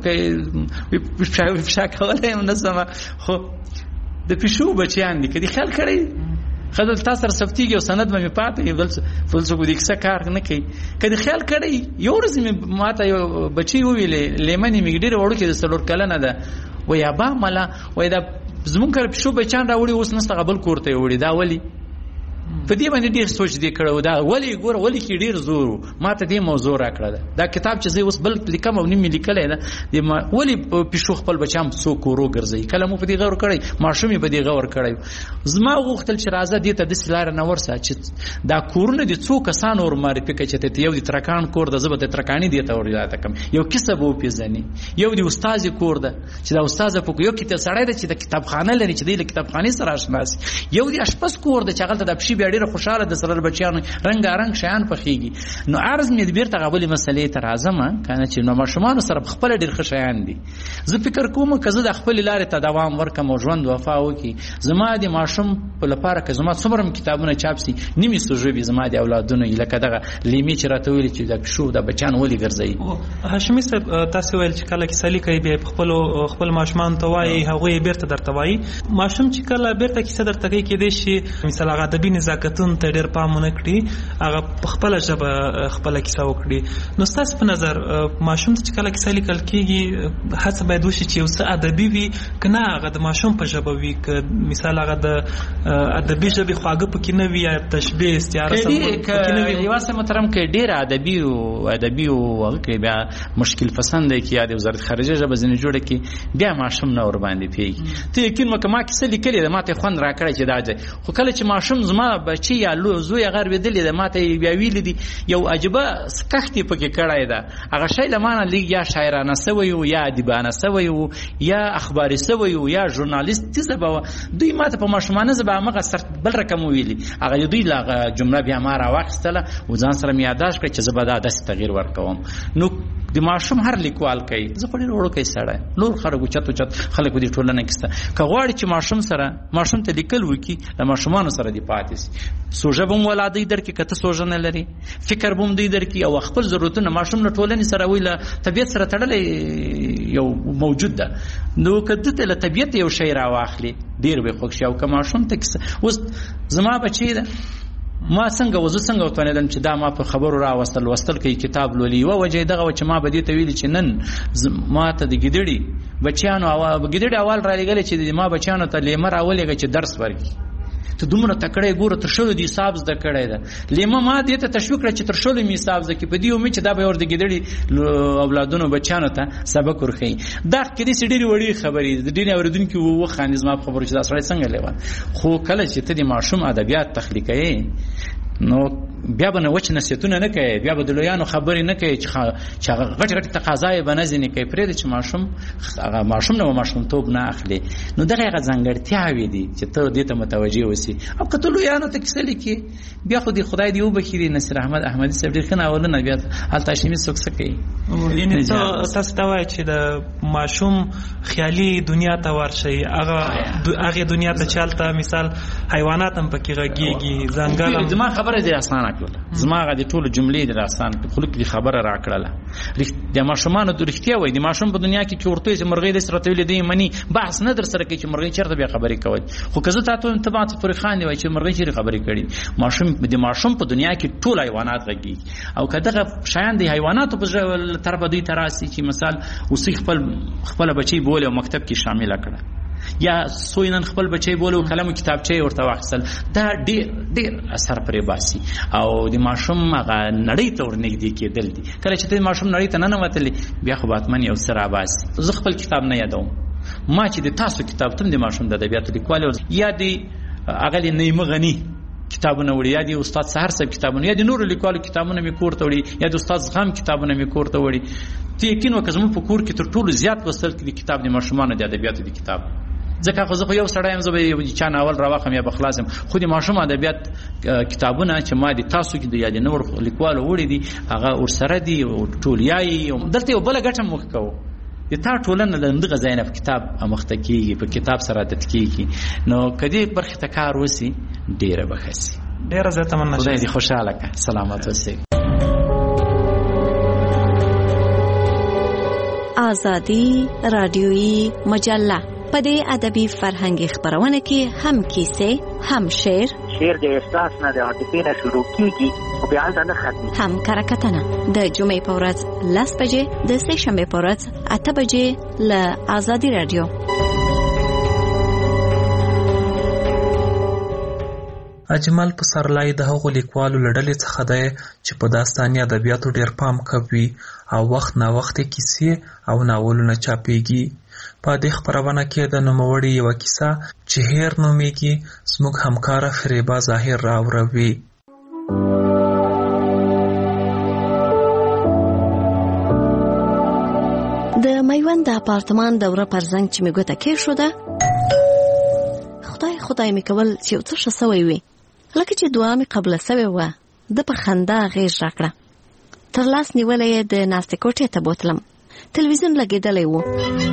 فشا کولای نه سم خو د پښو بچیان دي کدي خیال کړی خدای تاسو سره سفتیږي او سند مې پاتې بل فلسفه دې څه کار نه کوي کدي خیال کړی یو ورځ مې ماته یو بچی ویلې لیمنې مې ډېر وړو کې د سلور کلنه ده ویا با ملا وای دا زمون کړ پښو بچان راوړي اوس نسته قبل کوړته وړي دا ولی په دې باندې ډېر سوچ دې کړو دا ولی ګور ولی کې ډېر زور ماته دې موضوع را کړل دا کتاب چې زه اوس بل لیکم او نیمه لیکلې ده ولی پښو خپل بچام څوک ورو ګرځي کله مو په دې غور کړی ماشومې په دې غور کړی زما غوښتل چې راځه دې ته د سلار نه ورسه چې دا کورونه دي څوک کسان اور معرفي کوي چې ته یو د ترکان کور د زبته ترکانی دې ته ورته کم یو کیسه بو پیژني یو د استاد کور ده چې دا استاد په یو کتاب سړی ده چې د کتابخانه لري چې د کتابخانه سره آشنا یو د اشپز کور ده چې هغه د پښې ډېر خوشاله د سره بچیانو رنگارنګ شیان پخېږي نو عرض مې بیرته غوړې مسلې تر اعظم کنه چې نو ماشومان سره خپل ډېر ښه شیان دي زه فکر کوم کزه د خپل لارې ته دوام ورکم او ژوند وفا وکي زما د ماشوم په لپاره که زما څومره کتابونه چاپ سي نیمه سوژوي زما د اولادونو لکه دغه لیمي چې راته ویل چې د شو د بچان ولي ګرځي هاشمي صاحب تاسو ویل چې کله کې سالي کوي به خپل ماشومان ته وایي هغه بیرته درته وایي ماشوم چې کله بیرته کې صدر ته کې دي شي مثلا هغه ادبي نزاکتون ته ډېر پامونه کړي هغه خپل ژبه خپل کیسه وکړي نو تاسو په نظر ماشوم چې کله کیسه لیکل کېږي هڅه باید وشي چې اوس ادبي وي کنه هغه د ماشوم په ژبه وي ک مثال هغه د ادبي ژبه خواږه پکې نه وي یا تشبیه استعاره سم پکې نه وي یو څه محترم کې ډېر ادبي او هغه بیا مشکل پسند دی کې د وزارت خارجه ژبه ځنه جوړه کې بیا ماشوم نه ور باندې پیږي ته یقین وکړه ما کیسه لیکلې ده ماته خوند را کړی چې دا خو کله چې ماشوم زما بچي یا زوی غر ودلې ده ماته بیا ویل دي یو عجبه سکختی پکې کړای ده هغه شی لمانه لیک یا شاعرانه سوی یا ادیبانه سوی یا اخباري سوی یا ژورنالیست زبا دوی ماته په ماشومانه زبا مغه سر بل رقم ویلي هغه دوی لا جمله بیا ما را واخستله و ځان سره میاداش کړ چې زبا دا داسې تغییر ورکوم نو د ماشوم هر لیکوال کوي زه خو ډېر وړو کوي سړی نور خلکو چت خلکو دې ټولنه کېسته که غواړي چې ماشوم ته لیکل وکړي له ماشومانو سره دې پاتې سي سوژه به هم ولادۍ درکړي که ته سوژه نه لري فکر به هم دوی درکړي او خپل ضرورتونه ماشوم له ټولنې سره وي له طبیعت سره تړلی یو موجود ده نو که ده ته له طبیعت یو شی راواخلي ډېر به خوښ شي او که ماشوم ته کیسه اوس زما بچی ده ما څنګه وتوانېدم چې دا ما په خبرو راوستل کوي کتاب لولي و وجه دغه چې ما به دې ته ویلي چې نن ما ته د ګیدړي بچیانو ګیدړي اول را لګلې چې ما بچیانو ته لیمه راولېږه چې درس ورکړي ته دومره تکړه ګوره تر شلو دي حساب زده کړی ده لیمه ما دې ته تشویق کړه چې تر شلو مې حساب زده کړي په دې امید چې دا به ور د ګیدړي اولادونو بچیانو ته سبق ورښیي دا کې دې ډېرې وړې خبرې د ډېرې اورېدونکي وخانې زما په خبرو چې دا سړی څنګه لیوان خو کله چې ته د ماشوم ادبیات تخلیقوي نو بیا به نه وچ نصیحتونه نه کوي بیا به د لویانو خبرې نه کوي چې غټ تقاضای به نه ځینې کوي پرېږدي چې ماشوم نه ماشومتوب نه اخلي نو دغه هغه ځانګړتیاوې دي چې ته دې ته متوجه اوسې او که ته لویانو ته کیسه لیکې بیا خو دې خدای دې وبخښي نصیر احمد احمدي صاحب ډېر ښه ناولونه بیا هلته هاشمي څوک څه کوي یعنې تاسو ته وایي چې د ماشوم خیالي دنیا ته ورشئ هغې دنیا ته چې هلته مثال حیوانات هم پکې غږېږي ځنګل زما خبره دې اسانه کړله زما هغه د ټولو جملې دې اسان خلک دې خبره را کړله د ماشومانو د رښتیا وایي د ماشوم په دنیا کې چې ورته چې مرغۍ دې سره تولې دی مني بحث نه در سره کوي چې مرغۍ چېرته بیا خبرې کوي خو که زه تاته ته ماته پورې خاندې وایي چې مرغۍ چېرې خبرې کړي د ماشوم په دنیا کې ټول حیوانات غږېږي او که دغه شیان د حیواناتو په طرفه دوی ته راسي چې مثال اوسې خپله بچی بولې او مکتب کې شامله کړه یا سوینن خپل بچی بوله او قلم او کتابچه ورته واخیستل دا ډېر اثر پرې باسي او د ماشوم هغه نړۍ ته ورنږدې کېدل دي کله چې ته ماشوم نړۍ ته ننوتلی بیا خو باتمن یو څه راباسي زه خپل کتاب نه یادوم ما چې د تاسو کتاب تم د ماشوم د ادبیاتو لیکوال یا د هغه نیمه غني کتابونه وړي، یا د استاد سحر صاحب کتابونه، یا د نورو لیکوالو کتابونه مې کور ته وړي، یا د استاد زغم کتابونه مې کور ته وړي. ته یقین وکړه زموږ په کور کې تر ټولو زیات لوستل کېدي کتاب د ماشومانو د ادبیاتو د کتاب. ځکه خو زه خو یو سړی یم، زه به یو چا ناول راواخلم یا به خلاص یم، خو د ماشوم ادبیات کتابونه چې ما د تاسو کې یا د نور لیکوالو وړي دي هغه ورسره دي او ټول یایي. دلته یو بله ګټه موږ کوو، د تا ټولنه له همدغه ځای نه په کتاب اموخته کېږي، په کتاب سره عادت کېږي. نو که دې برخې ته کار وسي ډېره به ښه سي. ډېره زیاته مننه. خدای دې خوشحاله کړه. سلامت اوسئ. آزادی رادیویی مجله په دې ادبي فرهنګي خبرونه کې هم کیسې، هم شعر د احساس نه د عاطفې نه شروع کیږي او بیا هلته نه ختمي، هم کرکټنه د جمعې په ورځ 10 بجې، د سه شنبې په ورځ 8 بجې له آزادی رادیو. اجمل پسرلی د هغو لیکوالو له ډلې څخه دی چې په داستاني ادبیاتو ډېر پام کوي او وخت نا وخت کیسې او ناولونه چاپېږي. په دې خپرونه کې د نوموړې یوه کیسه چې هیر نومیږي زموږ همکاره فریبا ظاهر راوروي. د میوند د اپارتمان دوره پر زنګ چې مې ګوته کېښوده، خدای مې کول چې یو څه ښه سوی وي، لکه چې دعا مې قبله سوې وه. د په خندا غېږ راکړه. تر لاس نیولی یې د ناستې کوټې ته بوتلم. تلویزیون لګېدلی و.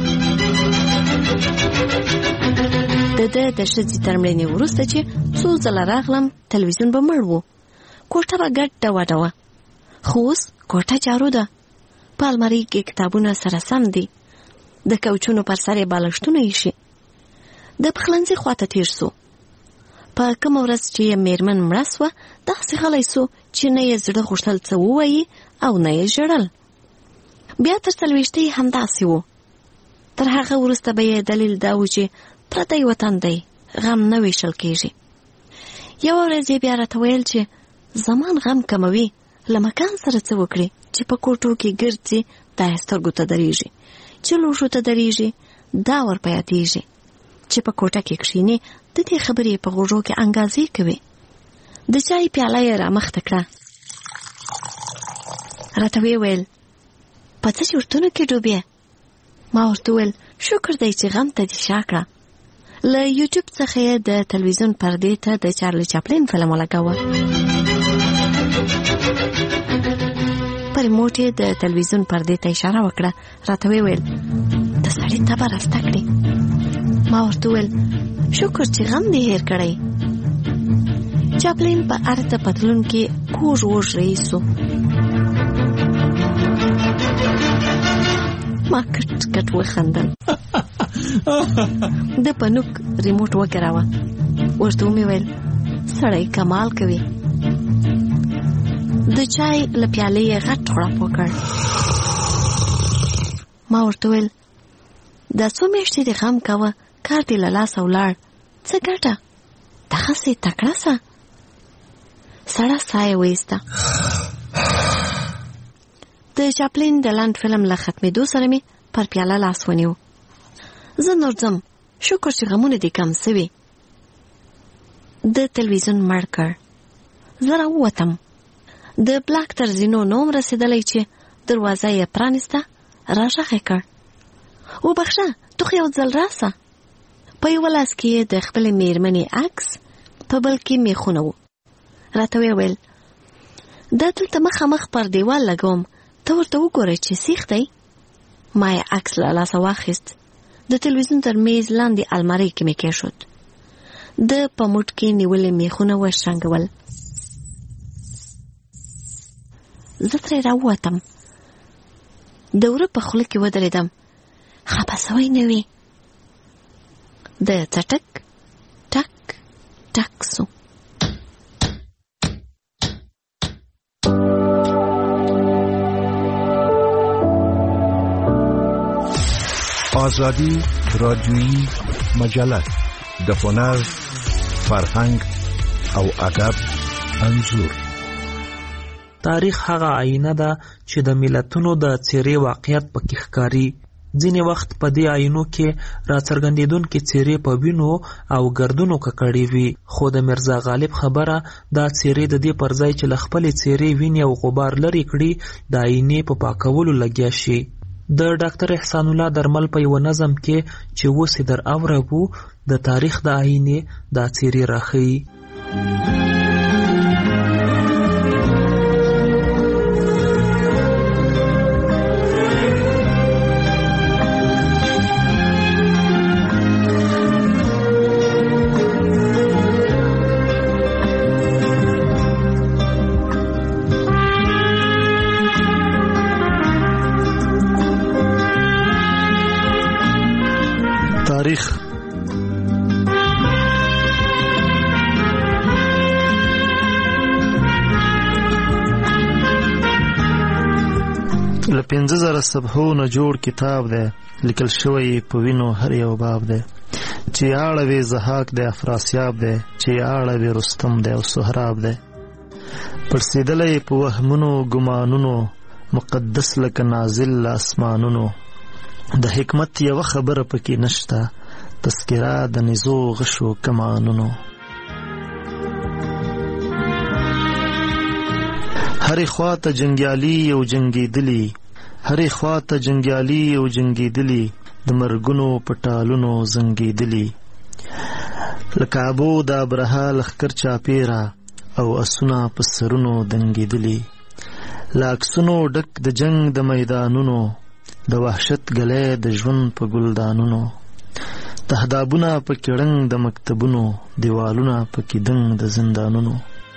د ښځې تر مړینې وروسته چې څو ځله راغلم تلویزیون به مړ و، کوټه به ګډه وډه وه. خو اوس کوټه جارو ده، په المارۍ کې کتابونه سره سم دي، د کوچونو پر سر یې بالښتونه ایښي. د پخلنځي خواته تیر سو. په کومه ورځ چې یې میرمن مړه سوه داسې غلی سو چې نه یې زړه غوښتل څه ووایي او نه یې ژړل. بیا تر 40 همداسې و. تر هغه وروسته به یې دلیل دا و چې پردی وطن دی، غم نه ویشل کېږي. یوه ورځ یې بیا راته ویل چې زمان غم کموي، له مکان سره څه وکړي چې په کوټو کې ګرځي دا یې سترګو ته درېږي، چې لوښو ته درېږي دا ورپه یادېږي، چې په کوټه کې کښېني د دې خبرې په غوږو کې انګازې کوي. د چای پیاله یې رامخته کړه. راته ویې ویل په څه چورتونو کې ډوبې؟ ما ورته ویل شکر دی چې غم ته دې شا کړه. له یوټیوب څخه یې د تلویزیون پردې ته د چارلی چاپلین فلم ولګاوه. په ریموټ یې د تلویزیون پردې ته اشاره وکړه. راته ویې ویل د سړي تبه راسته کړې. ما ورته ویل شکر چې غم دې هیر کړی. چاپلین په ارته پتلون کې کوږ وږ رئیسو. ما کټ کټ وخندل. د پنوک ریموټ وکراوه. ورته مې ویل سړی کمال کوي. د چای له پیالې یې غټ غړپ وکړ. ما ورته ویل دا څو میاشتې دې غم کوه، کار دې له لاسه ولاړ، څه ګټه؟ دغسې تکړه سه. سړه ساه یې وایسته. د چاپلین د لنډ فلم له ختمېدو سره مې پر پیاله لاس ونیو. زه نور ځم، شکر چې غمونه دې کم سوي. د تلویزیون مړ کړ. زه راووتم. د بلاک تر زینو نوم رسېدلی چې دروازه یې پرانیسته. راغږ یې کړ وبخښه تو خو یو ځل راسه. په یو لاس کې یې د خپلې میرمنې عکس، په بل کې میخونه و. راته ویې ویل دا دلته مخامخ پر دیوال لګوم، ته ورته وګورئ چې سیخ دی. ما یې عکس له لاسه واخیست. د تلویزیون تر میز لاندې المارۍ کې مې کېښود. د په موټ کې نیولې میخونه وشرنګول. زه ترې راووتم. د وره په خوله کې ودرېدم. خپه سوی نه وي. د څټک ټک ټک سو. آزادی رادیویی مجله د هنر، فرهنګ او ادب انځور. تاریخ هغه آینه ده چې د ملتونو د څیرې واقعیت پکې ښکاري. ځینې وخت په دې آینو کې راڅرګندېدونکې څېرې په وینو او ګردونو ککړې وي، خو د میرزا غالب خبره دا څېرې د دې پر ځای چې له خپلې څېرې وینې او غبار لرې کړي د آینې په پاکولو لګیا شي. د ډاکټر احسان الله درمل په یو نظم کې چې اوس یې در اوربو د تاریخ د آینې دا څېرې راښیي. تاریخ له 50,000 صفحو نه جوړ کتاب دی، لیکل شوی په وینو هر یو باب دی، چې اړوي زحاک دی، افراسیاب دی، چې اړوي رستم دی او سهراب دی. پړسېدلی په وهمونو ګمانونو، مقدس لکه نازل له اسمانونو. د حکمت یوه خبره پکې نشته، تذکره د نزو غشو کمانونو. هرې خوا ته جنګیالي او جنګېدلي، هرې خوا ته جنګیالي او جنګېدلي، د مرګونو په ټالونو زنګېدلي. له کعبو د ابرهه لښکر چاپېره او اسونه په سرونو دنګېدلي. له عکسونو ډک د جنګ د میدانونو، د وحشت ګلی د ژوند په ګلدانونو. تهدابونه پکې ړنګ د مکتبونو، دیوالونه پکې دنګ د زندانونو.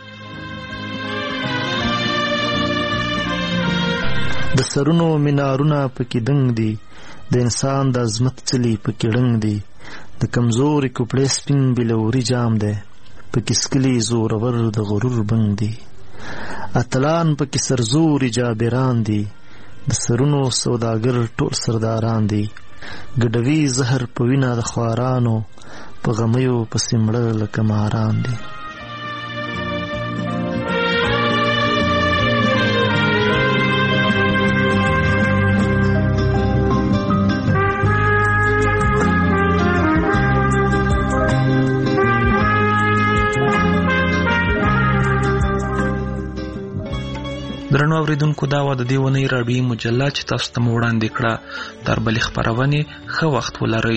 د سرونو منارونه پکې دنګ دي، د انسان د عظمت څلي پکې ړنګ دي. د کمزوري کوپړې سپین بلوري جام دی، پکې سکلي زورور د غرور بنګ دي. اتلان پکې سرزوري جابران دي، د سرونو سوداګر ټول سرداران دي. ګډوي زهر په وینه د خوارانو، په غمیو پسې مړه لکه ماران دي. درنو اوریدونکو، دا وه د دې اونۍ راډیویي مجله چې تاسو ته مو وړاندې کړه. تر بلې خپرونې ښه وخت ولرئ.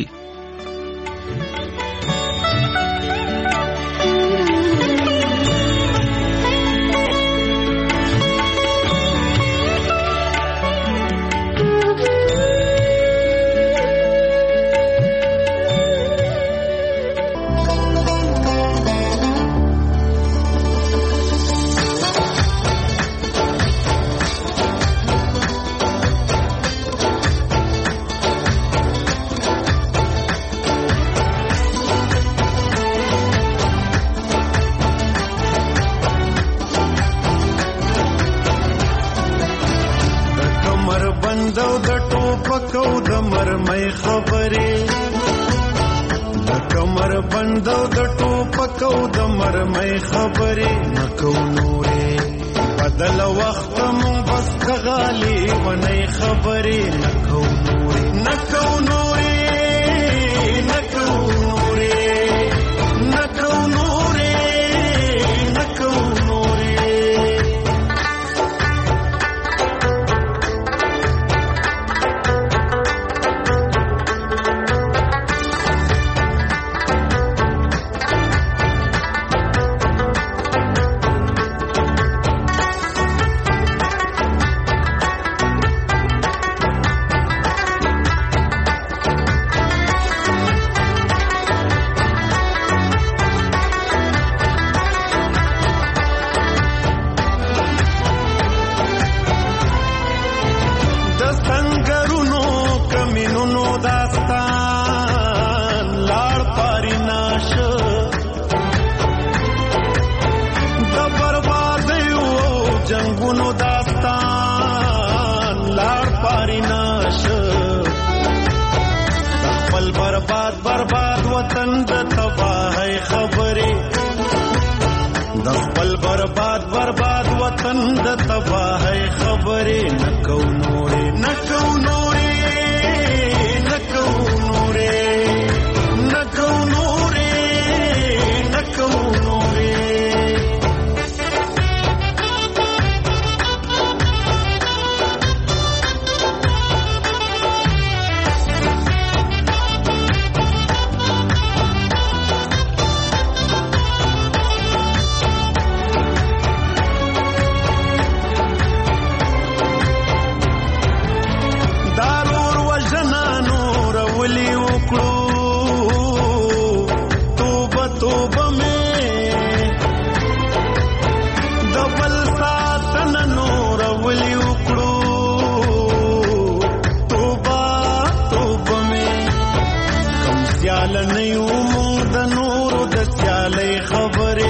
د سیالۍ خبرې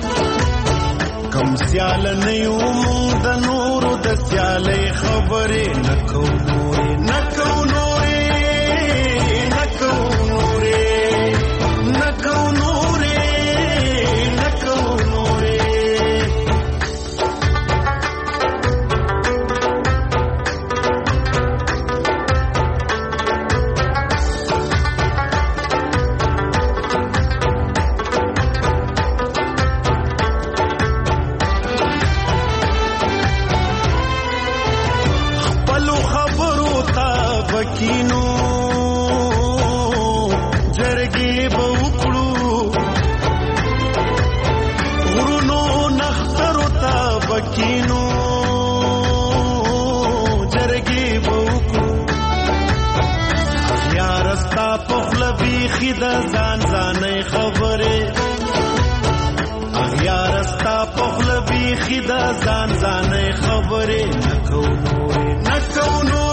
کم سیال نه یو مونږ د نورو د سیالۍ خبرې نه کوو نورې نه کوو نورې نه کوو نورې نه کوو نورې نه کوو نورې کینو جرګې به وکړو غرونو نخترو ته به کینو جرګې به وکړو اخیار ستا په خوله بیخي د ځان ځانۍ خبرې اخیار ستا په خوله بیخي د ځان ځانۍ خبرې نه کوو نورې نه کوو نورې